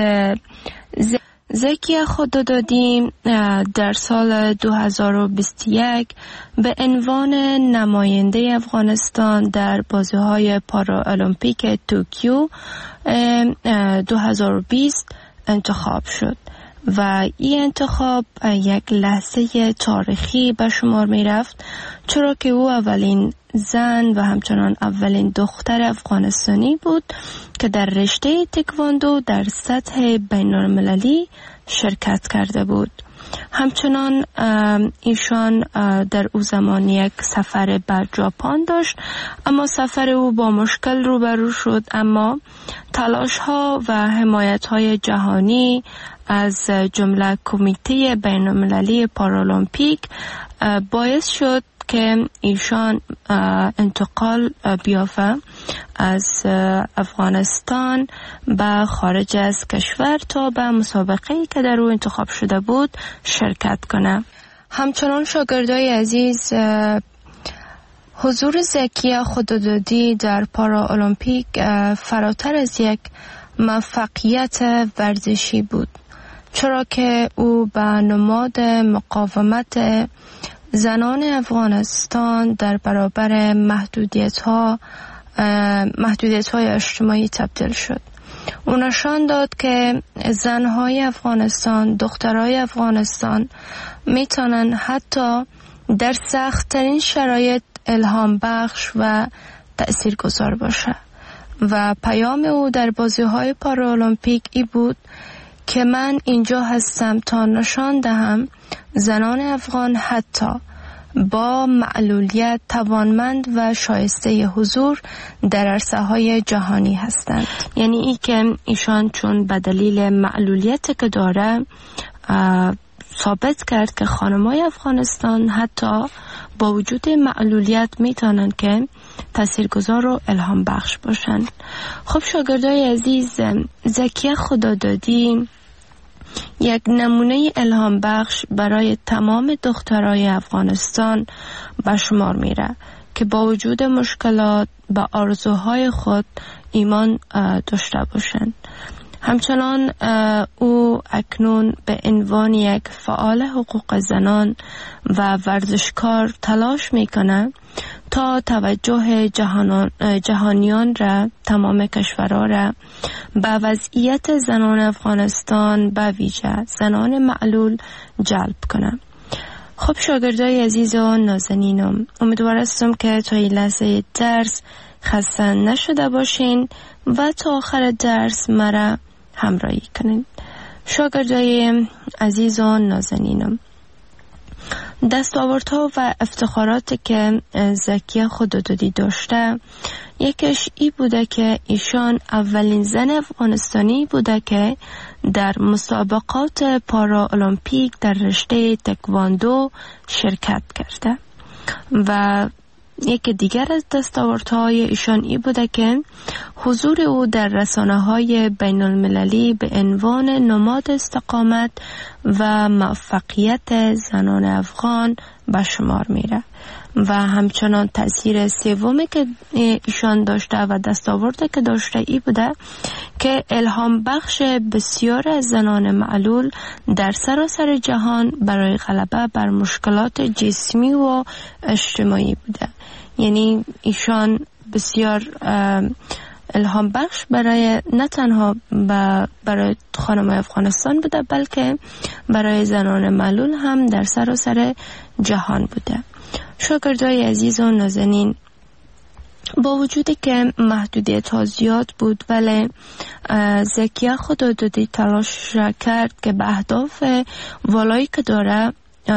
زکیه خدادادی در سال دو هزار و بیست و یک به عنوان نماینده افغانستان در بازی‌های پارالمپیک توکیو دو هزار و بیست انتخاب شد و این انتخاب یک لحظه تاریخی به شمار می رفت، چرا که او اولین زن و همچنان اولین دختر افغانستانی بود که در رشته تکواندو در سطح بین المللی شرکت کرده بود. همچنان ایشان در او زمان یک سفر به ژاپن داشت، اما سفر او با مشکل روبرو شد، اما تلاش ها و حمایت های جهانی از جمله کمیته بین المللی پارالمپیک باعث شد که ایشان انتقال بیافته از افغانستان به خارج از کشور تا به مسابقه‌ای که در او انتخاب شده بود شرکت کنه. همچنان شاگردای عزیز، حضور زکیه خدادادی در پارالمپیک فراتر از یک موفقیت ورزشی بود، چرا که او به نماد مقاومت زنان افغانستان در برابر محدودیت ها محدودیت های اجتماعی تبدیل شد. او نشان داد که زنهای افغانستان، دخترای افغانستان میتونن حتی در سخت‌ترین شرایط الهام بخش و تأثیرگذار باشه و پیام او در بازی‌های پارالمپیک ای بود که من اینجا هستم تا نشان دهم زنان افغان حتی با معلولیت توانمند و شایسته حضور در عرصه‌های جهانی هستند. یعنی ای که ایشان چون به دلیل معلولیت که داره ثابت کرد که خانم‌های افغانستان حتی با وجود معلولیت میتونن که تاثیرگذار و الهام بخش باشن. خب شاگردای عزیز، زکیه خدادادی یک نمونه الهام بخش برای تمام دخترای افغانستان به شمار میره که با وجود مشکلات به آرزوهای خود ایمان داشته باشند. همچنان او اکنون به عنوان یک فعال حقوق زنان و ورزشکار تلاش میکنه تا توجه جهانان جهانیان را، تمام کشورها را به وضعیت زنان افغانستان به ویژه زنان معلول جلب کنه. خب شاگردای عزیز و نازنینم، امیدوار هستم که تا این لحظه درس خسته نشده باشین و تا آخر درس مرا همراهی کنین. شاگردای عزیز و نازنینم، دستاوردها و افتخاراتی که زکیه خدادادی داشته، یکیش ای بوده که ایشان اولین زن افغانستانی بوده که در مسابقات پارالمپیک در رشته تکواندو شرکت کرده و یک دیگر از دستاوردهای ایشان ای بوده که حضور او در رسانه‌های بین المللی به عنوان نماد استقامت و موفقیت زنان افغان به شمار میره و همچنان تأثیر سومی که ایشان داشته و دستاورده که داشته ای بوده که الهام بخش بسیار از زنان معلول در سراسر جهان برای غلبه بر مشکلات جسمی و اجتماعی بوده. یعنی ایشان بسیار الهام بخش برای نه تنها برای خانم افغانستان بوده، بلکه برای زنان معلول هم در سراسر جهان بوده. شاگردای عزیز و نازنین، با وجودی که محدودیت ها زیاد بود، ولی زکیه خدادادی تلاش را کرد که به اهداف والایی که داره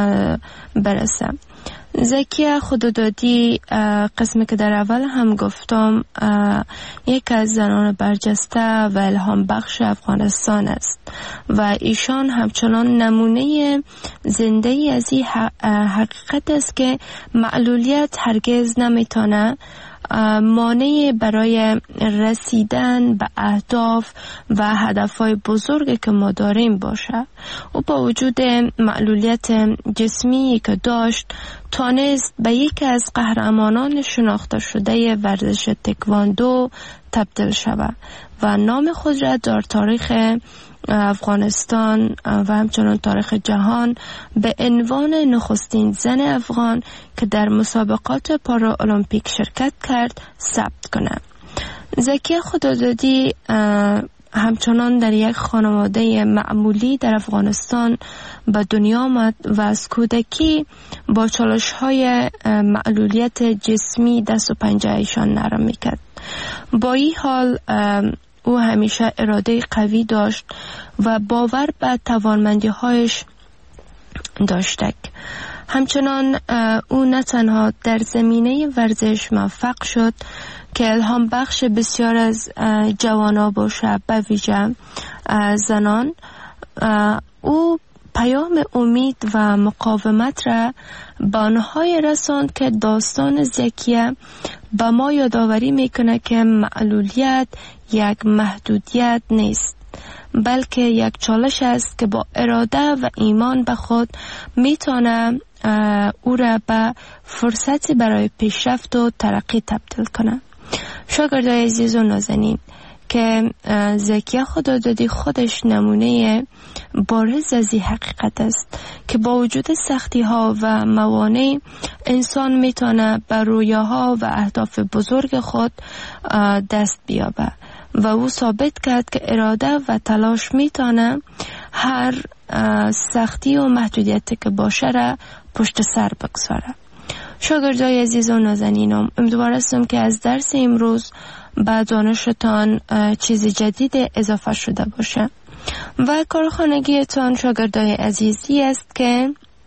برسه. زکیه خدادادی قسمی که در اول هم گفتم یک از زنان برجسته و الهام بخش افغانستان است و ایشان همچنان نمونه زنده ای از این حقیقت است که معلولیت هرگز نمیتونه مانع برای رسیدن به اهداف و هدفهای بزرگی که ما داریم باشه. و با وجود معلولیت جسمی که داشت تانست به یکی از قهرمانان شناخته شده ورزش تکواندو تبدیل شود و نام خود را در تاریخ افغانستان و همچنان تاریخ جهان به عنوان نخستین زن افغان که در مسابقات پارا المپیک شرکت کرد ثبت کنند. زکیه خدادادی همچنان در یک خانواده معمولی در افغانستان به دنیا آمد و از کودکی با چالش‌های معلولیت جسمی دست و پنجه ایشان نرم میکرد. با این حال او همیشه اراده قوی داشت و باور به توانمندی‌هایش داشت. همچنان او نه تنها در زمینه ورزش موفق شد که الهام بخش بسیار از جوانان باشه، به ویژه زنان. او پیام امید و مقاومت را به آنهای رساند که داستان زکیه به ما یادآوری میکنه که معلولیت یک محدودیت نیست، بلکه یک چالش است که با اراده و ایمان به خود میتونه او را به فرصتی برای پیشرفت و ترقی تبدیل کنه. شاگردای عزیز و نازنین، که زکیه خدادادی خودش نمونه بارز از این حقیقت است که با وجود سختی ها و موانع انسان میتونه بر رویاها و اهداف بزرگ خود دست بیابه و او ثابت کرد که اراده و تلاش میتونه هر سختی و محدودیتی که باشه را پشت سر بگذاره. شاگردای عزیز و نازنینم، امیدوار هستم که از درس امروز به دانشتان چیز جدید اضافه شده باشه و کارخانگیتان شاگردای عزیزی است که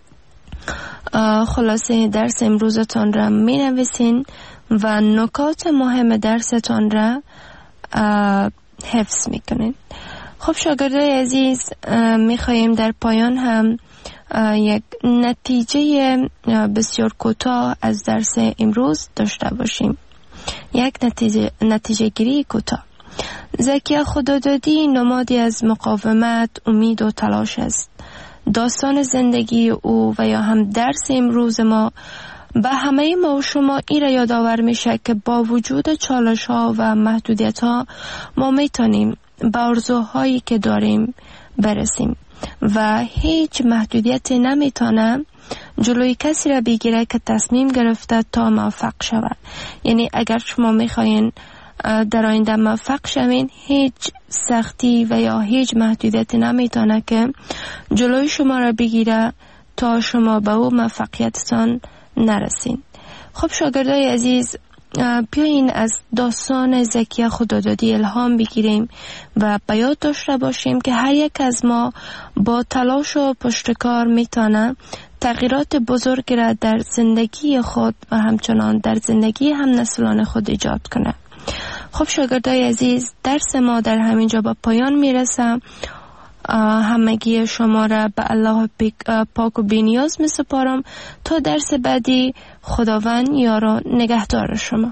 خلاصه درس امروزتان را می نویسین و نکات مهم درستان را حفظ می کنین. خب شاگردای عزیز، می خواهیم در پایان هم یک نتیجه بسیار کوتاه از درس امروز داشته باشیم. یک نتیجه, نتیجه گیری کوتاه. زکیه خدادادی نمادی از مقاومت، امید و تلاش است. داستان زندگی او و یا هم درس امروز ما به همه ما و شما این را یادآور میشه که با وجود چالش ها و محدودیت ها ما میتونیم به آرزوهایی که داریم برسیم و هیچ محدودیتی نمیتونه جلوی کسی را بگیره که تصمیم گرفته تا موفق شود. یعنی اگر شما میخواین در آینده موفق شوین، هیچ سختی و یا هیچ محدودیتی نمیتونه که جلوی شما را بگیره تا شما به او موفقیتتان نرسین. خب شاگردای عزیز، بیاین از داستان زکیه خدادادی الهام بگیریم و به یاد داشته باشیم که هر یک از ما با تلاش و پشتکار میتونه تغییرات بزرگی را در زندگی خود و همچنان در زندگی هم نسلان خود ایجاد کنه. خب شاگردای عزیز، درس ما در همینجا به پایان میرسه. همگی شما را به الله پاک و بی‌نیاز می سپارم تا درس بعدی. خداوند یار و نگهدار شما.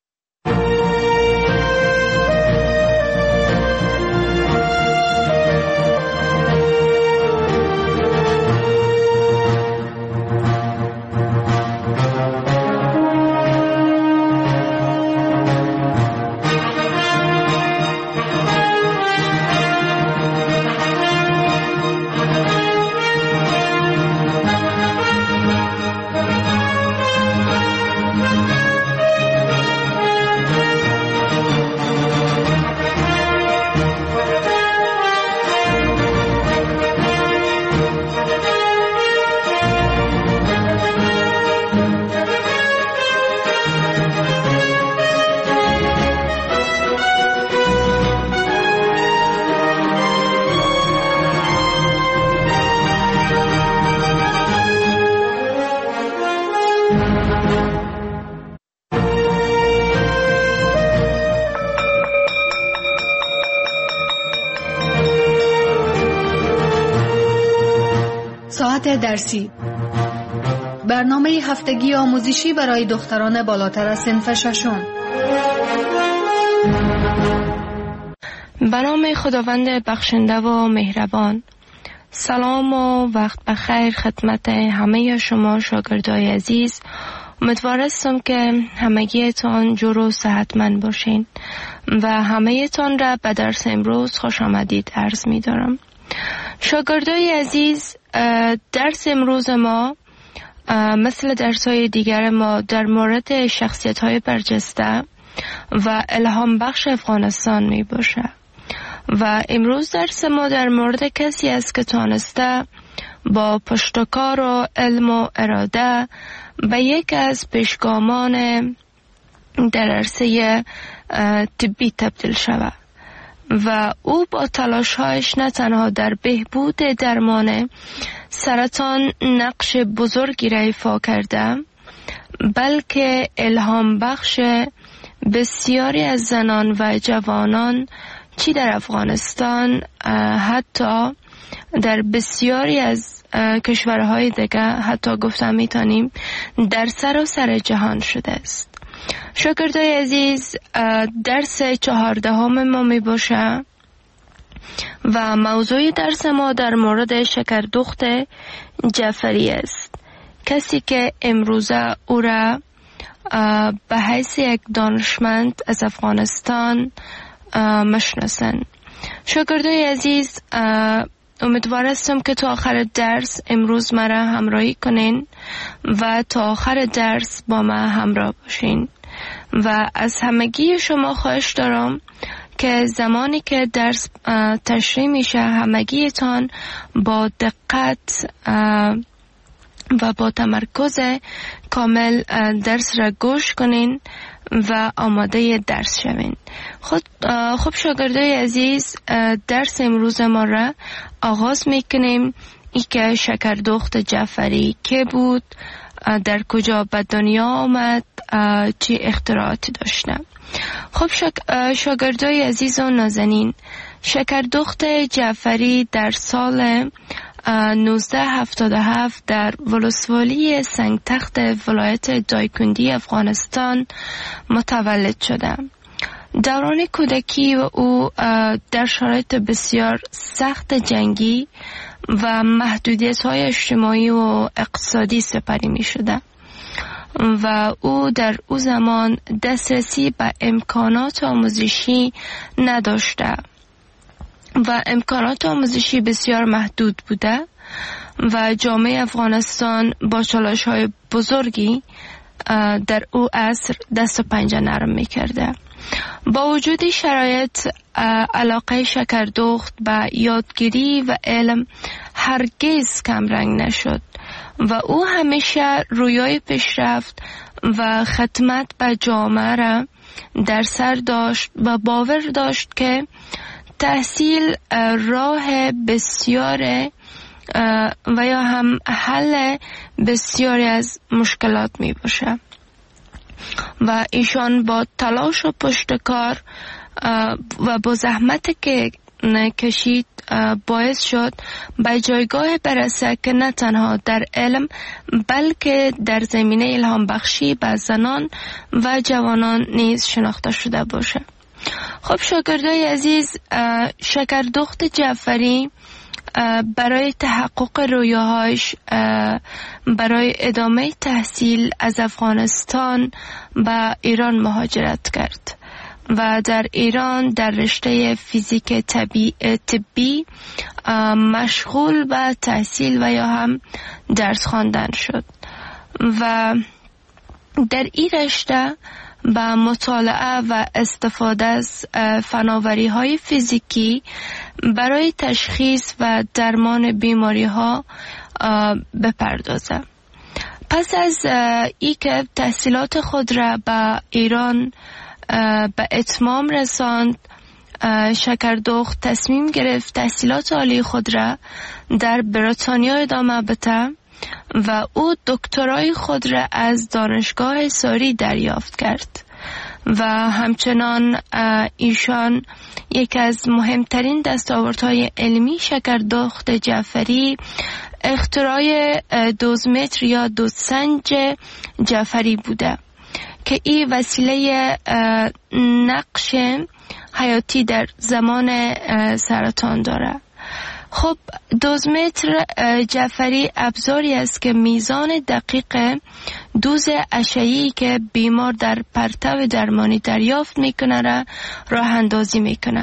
ساعت درسی، برنامه هفتگی آموزشی برای دختران بالاتر از صنف ششم. به نام خداوند بخشنده و مهربان. سلام و وقت بخیر خدمت همه شما شاگردای عزیز. امیدوار هستم که همگیتان جور و صحتمند باشین و همه تان را به درس امروز خوش آمدید عرض می دارم. شاگردای عزیز، درس امروز ما مثل درس‌های دیگر ما در مورد شخصیت‌های برجسته و الهام بخش افغانستان می باشه و امروز درس ما در مورد کسی است که تانسته با پشتکار و علم و اراده به یک از پیشگامان در عرصه طبی تبدیل شود و او با تلاش‌هایش نه تنها در بهبود درمان سرطان نقش بزرگی را ایفا کرده، بلکه الهام بخش بسیاری از زنان و جوانان چی در افغانستان حتی در بسیاری از کشورهای دیگه حتی گفتم میتونیم در سراسر جهان شده است. شاگردای عزیز، درس چهاردهم ما می باشه و موضوع درس ما در مورد شکردخت جعفری است، کسی که امروزه او را به حیث یک دانشمند از افغانستان مشناسن. شاگردای عزیز، امیدوار هستم که تا آخر درس امروز مرا همراهی کنین و تا آخر درس با ما همراه باشین و از همگی شما خواهش دارم که زمانی که درس تشریح میشه همگیتان با دقت و با تمرکز کامل درس را گوش کنین و آماده درس شوین. خود خب شاگردای عزیز، درس امروز ما را آغاز میکنیم. ای که شکردخت جعفری که بود، در کجا به دنیا آمد، چه اختراعاتی داشته. خب شاگردای عزیز و نازنین، شکردخت جعفری در سال نوزده هفتاد و هفت در ولسوالی سنگتخت ولایت دایکندی افغانستان متولد شده. دوران کودکی و او در شرایط بسیار سخت جنگی و محدودیت‌های اجتماعی و اقتصادی سپری می شده و او در او زمان دسترسی به امکانات آموزشی نداشته و امکانات آموزشی بسیار محدود بوده و جامعه افغانستان با چالش‌های بزرگی در او عصر دست و پنجه نرم می‌کرده. با وجود شرایط، علاقه شکردخت به یادگیری و علم هرگز کمرنگ نشد و او همیشه رویای پیشرفت و خدمت به جامعه را در سر داشت و باور داشت که تحصیل راه بسیار و یا هم حل بسیاری از مشکلات می باشه و ایشان با تلاش و پشتکار و با زحمت که کشید باعث شد به جایگاه برسه که نه تنها در علم بلکه در زمینه الهام بخشی به زنان و جوانان نیز شناخته شده باشه. خب شاگردای عزیز، شکردخت جعفری برای تحقق رویاهایش برای ادامه تحصیل از افغانستان به ایران مهاجرت کرد و در ایران در رشته فیزیک طبی, طبی مشغول به تحصیل و یا هم درس خواندن شد و در این رشته با مطالعه و استفاده از فناوری های فیزیکی برای تشخیص و درمان بیماری ها بپردازه. پس از ای که تحصیلات خود را به ایران به اتمام رساند، شکردخت تصمیم گرفت تحصیلات عالی خود را در بریتانیا ادامه بده و او دکترای خود را از دانشگاه ساری دریافت کرد و همچنان ایشان یک از مهمترین دستاوردهای علمی شکردخت جعفری اختراع دوزمتر یا دوزسنج جعفری بوده که این وسیله نقش حیاتی در زمان سرطان داره. خب دوزمتر جعفری ابزاری است که میزان دقیق دوز اشعه‌ای که بیمار در پرتو درمانی دریافت میکنه را راه اندازی میکنه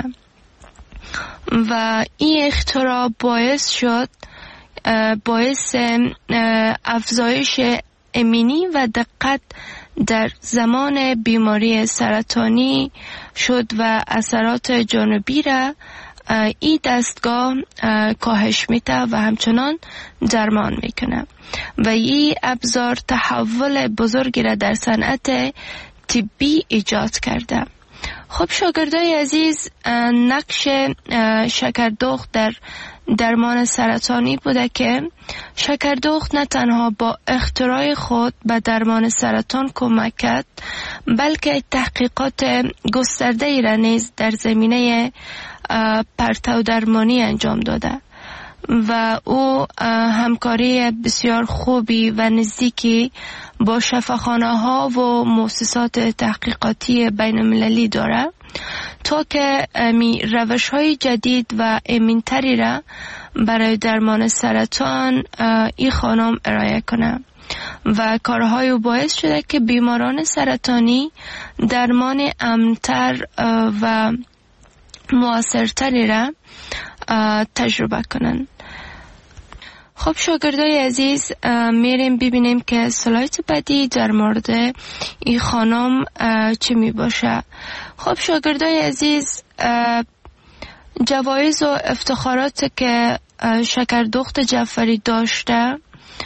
و این اختراع باعث شد باعث افزایش امنی و دقت در زمان بیماری سرطانی شد و اثرات جانبی را این دستگاه کاهش میده و همچنان درمان میکنه و این ابزار تحول بزرگی را در صنعت طبی ایجاد کرده. خب شاگردای عزیز، نقش شکردخت در درمان سرطانی بوده که شکردخت نه تنها با اختراع خود به درمان سرطان کمک کرد، بلکه تحقیقات گسترده‌ای را نیز در زمینه پرتو درمانی انجام داده و او همکاری بسیار خوبی و نزدیکی با شفاخانه ها و مؤسسات تحقیقاتی بین المللی داره تا که می روش های جدید و امن‌تری را برای درمان سرطان این خانم ارائه کنه و کارهای او باعث شده که بیماران سرطانی درمان امن‌تر و مؤثرتری را تجربه کنند. خب شاگردای عزیز، میریم ببینیم که سلاید بعدی در مورد این خانم چی می باشه. خب شاگردای عزیز، جوایز و افتخارات که شکردخت جعفری داشته،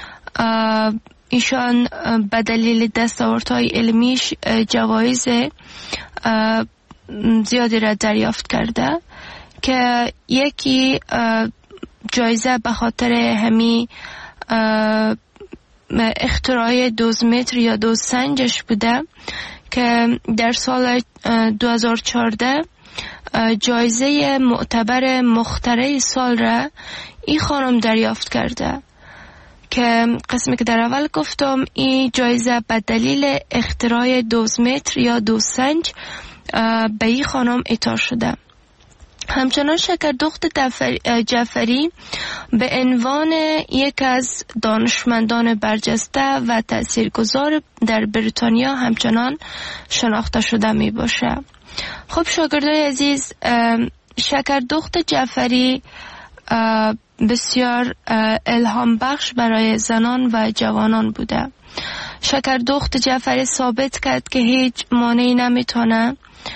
ایشان به دلیل دستاوردهای علمیش جوایز زیادی را دریافت کرده که یکی جایزه به خاطر همی اختراع دوزمتر یا دوزسنجش بوده که در سال دو هزار و چهارده جایزه معتبر مخترع سال را این خانم دریافت کرده که قسمی که در اول گفتم این جایزه به دلیل اختراع دوزمتر یا دوزسنج به این خانم اعطا شده. همچنان شکردخت جعفری به عنوان یک از دانشمندان برجسته و تاثیرگذار در بریتانیا همچنان شناخته شده می باشه. خب شاگردای عزیز، شکردخت جعفری بسیار الهام بخش برای زنان و جوانان بوده. شکردخت جعفری ثابت کرد که هیچ مانعی نمیتونه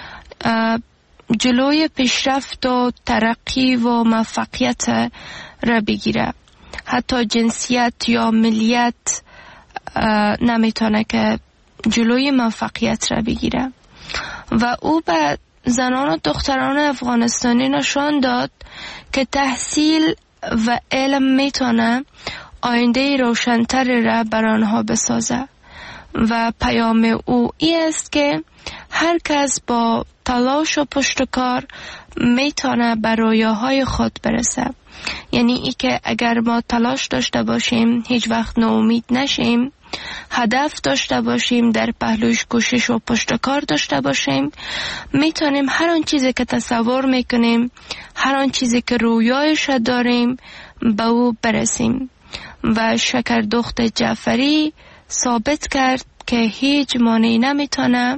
جلوی پیشرفت و ترقی و موفقیت را بگیره. حتی جنسیت یا ملیت نمیتونه که جلوی موفقیت را بگیره و او به زنان و دختران افغانستانی نشان داد که تحصیل و علم میتونه آینده روشن‌تر را بر آنها بسازه و پیام او این است که هر کس با تلاش و پشتکار میتونه به رویاهای خود برسه. یعنی ای که اگر ما تلاش داشته باشیم، هیچ وقت ناامید نشیم، هدف داشته باشیم، در پهلوش کوشش و پشتکار داشته باشیم، میتونیم هر آن چیزی که تصور میکنیم، هر آن چیزی که رویایش داریم به او برسیم. و شکردخت جعفری ثابت کرد که هیچ مانعی نمیتونه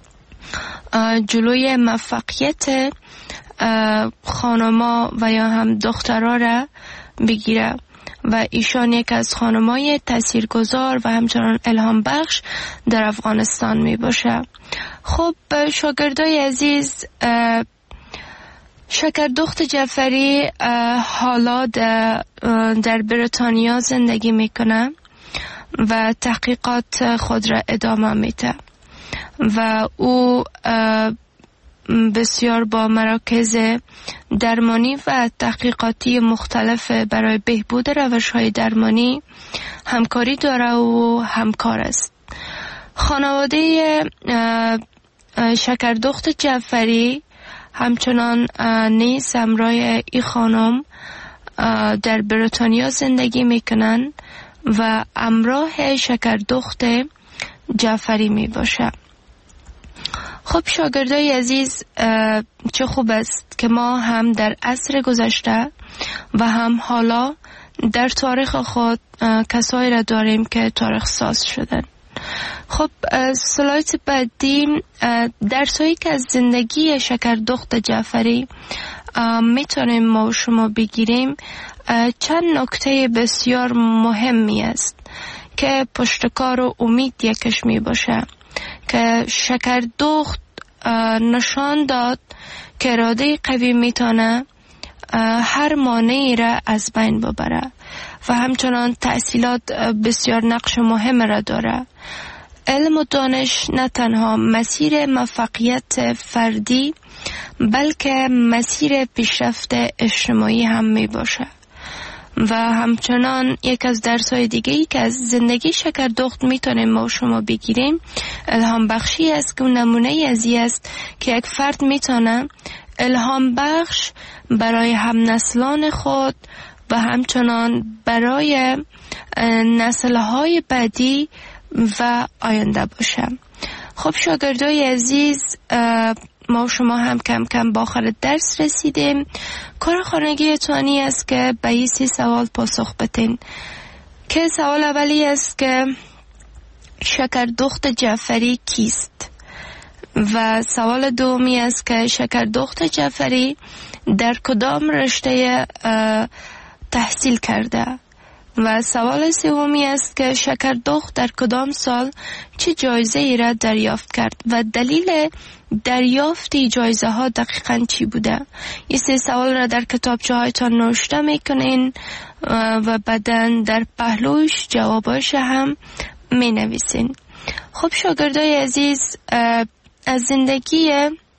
جلوی موفقیت خانما و یا هم دخترها را بگیره و ایشان یک از خانمای تاثیرگذار و همچنان الهام بخش در افغانستان می باشه. خب شاگردای عزیز، شکردخت جعفری حالا در بریتانیا زندگی میکنه و تحقیقات خود را ادامه میده و او بسیار با مراکز درمانی و تحقیقاتی مختلف برای بهبود روش‌های درمانی همکاری داره و همکار است. خانواده شکردخت جعفری همچنان نیز همراه این خانم در بریتانیا زندگی میکنن و همراه شکردخت جعفری می باشه. خب شاگردای عزیز، چه خوب است که ما هم در عصر گذشته و هم حالا در تاریخ خود کسایی را داریم که تاریخ ساز شدن. خب سلاید بعدی درسایی که از زندگی شکردخت جعفری میتونیم ما و شما بگیریم، چند نکته بسیار مهمی است که پشتکار و امید یکش می باشه که شکردخت نشان داد که اراده قوی میتونه هر مانعی را از بین ببره و همچنان تحصیلات بسیار نقش مهم را داره. علم و دانش نه تنها مسیر موفقیت فردی بلکه مسیر پیشرفت اجتماعی هم می باشه و همچنان یک از درس‌های دیگه‌ای که از زندگی شکردخت میتونیم ما شما بگیریم الهام بخشی است که نمونه ازی است که یک فرد میتونه الهام بخش برای هم نسلان خود و همچنان برای نسل‌های بعدی و آینده باشه. خب شاگردای عزیز، ما شما هم کم کم با آخر درس رسیدیم. کار خانگی تانی است که به این سی سوال پاسخ بدین که سوال اولی است که شکردخت جعفری کیست؟ و سوال دومی است که شکردخت جعفری در کدام رشته تحصیل کرده؟ و سوال سومی است که شکردخت در کدام سال چه جایزه ای را دریافت کرد و دلیل دریافت جایزه ها دقیقاً چی بوده؟ این سه سوال را در کتابچه هایتان نوشته میکنین و بعداً در پهلوش جواباش هم می نویسین. خب شاگردای عزیز، از زندگی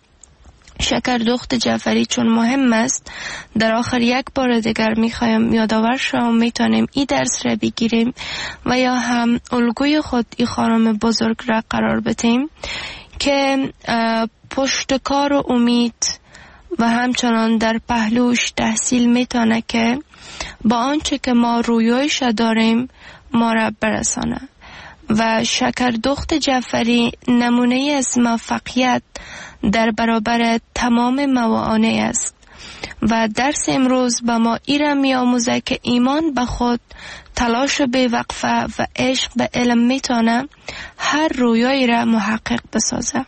شکردخت جعفری چون مهم است، در آخر یک بار دیگر میخوایم یادآور شما میتونیم این درس را بگیریم و یا هم الگوی خود این خانم بزرگ را قرار بدیم که پشتکار و امید و همچنان در پهلوش تحصیل میتونه که با آنچه که ما رویایش داریم ما را برسانه. و شکردخت جعفری نمونه از موفقیت در برابر تمام موانع است و درس امروز به ما ایرا می آموزه که ایمان به خود، تلاش بی‌وقفه و عشق به علم میتونه هر رویایی را محقق بسازه.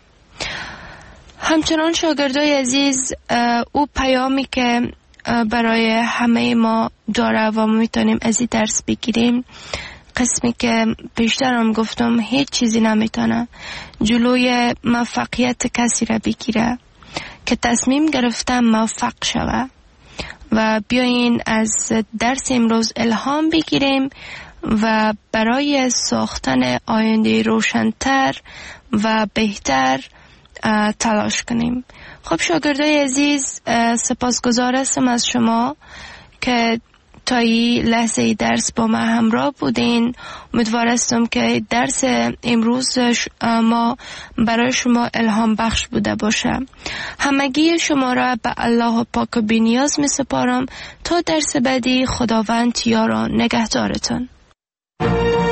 همچنان شاگردای عزیز، او پیامی که برای همه ما داره و ما میتونیم از این درس بگیریم، قسمی که پیشتر هم گفتم هیچ چیزی نمیتونه جلوی موفقیت کسی را بگیره که تصمیم گرفته موفق شوه. و بیاین از درس امروز الهام بگیریم و برای ساختن آینده روشن‌تر و بهتر تلاش کنیم. خب شاگردای عزیز، سپاسگزار هستم از شما که تا این لحظه درس با ما همراه بودین. امیدوار هستم که درس امروز ما برای شما الهام بخش بوده باشه. همگی شما را به الله پاک و بی‌نیاز می سپارم تا درس بعدی. خداوند یار و نگهدارتان.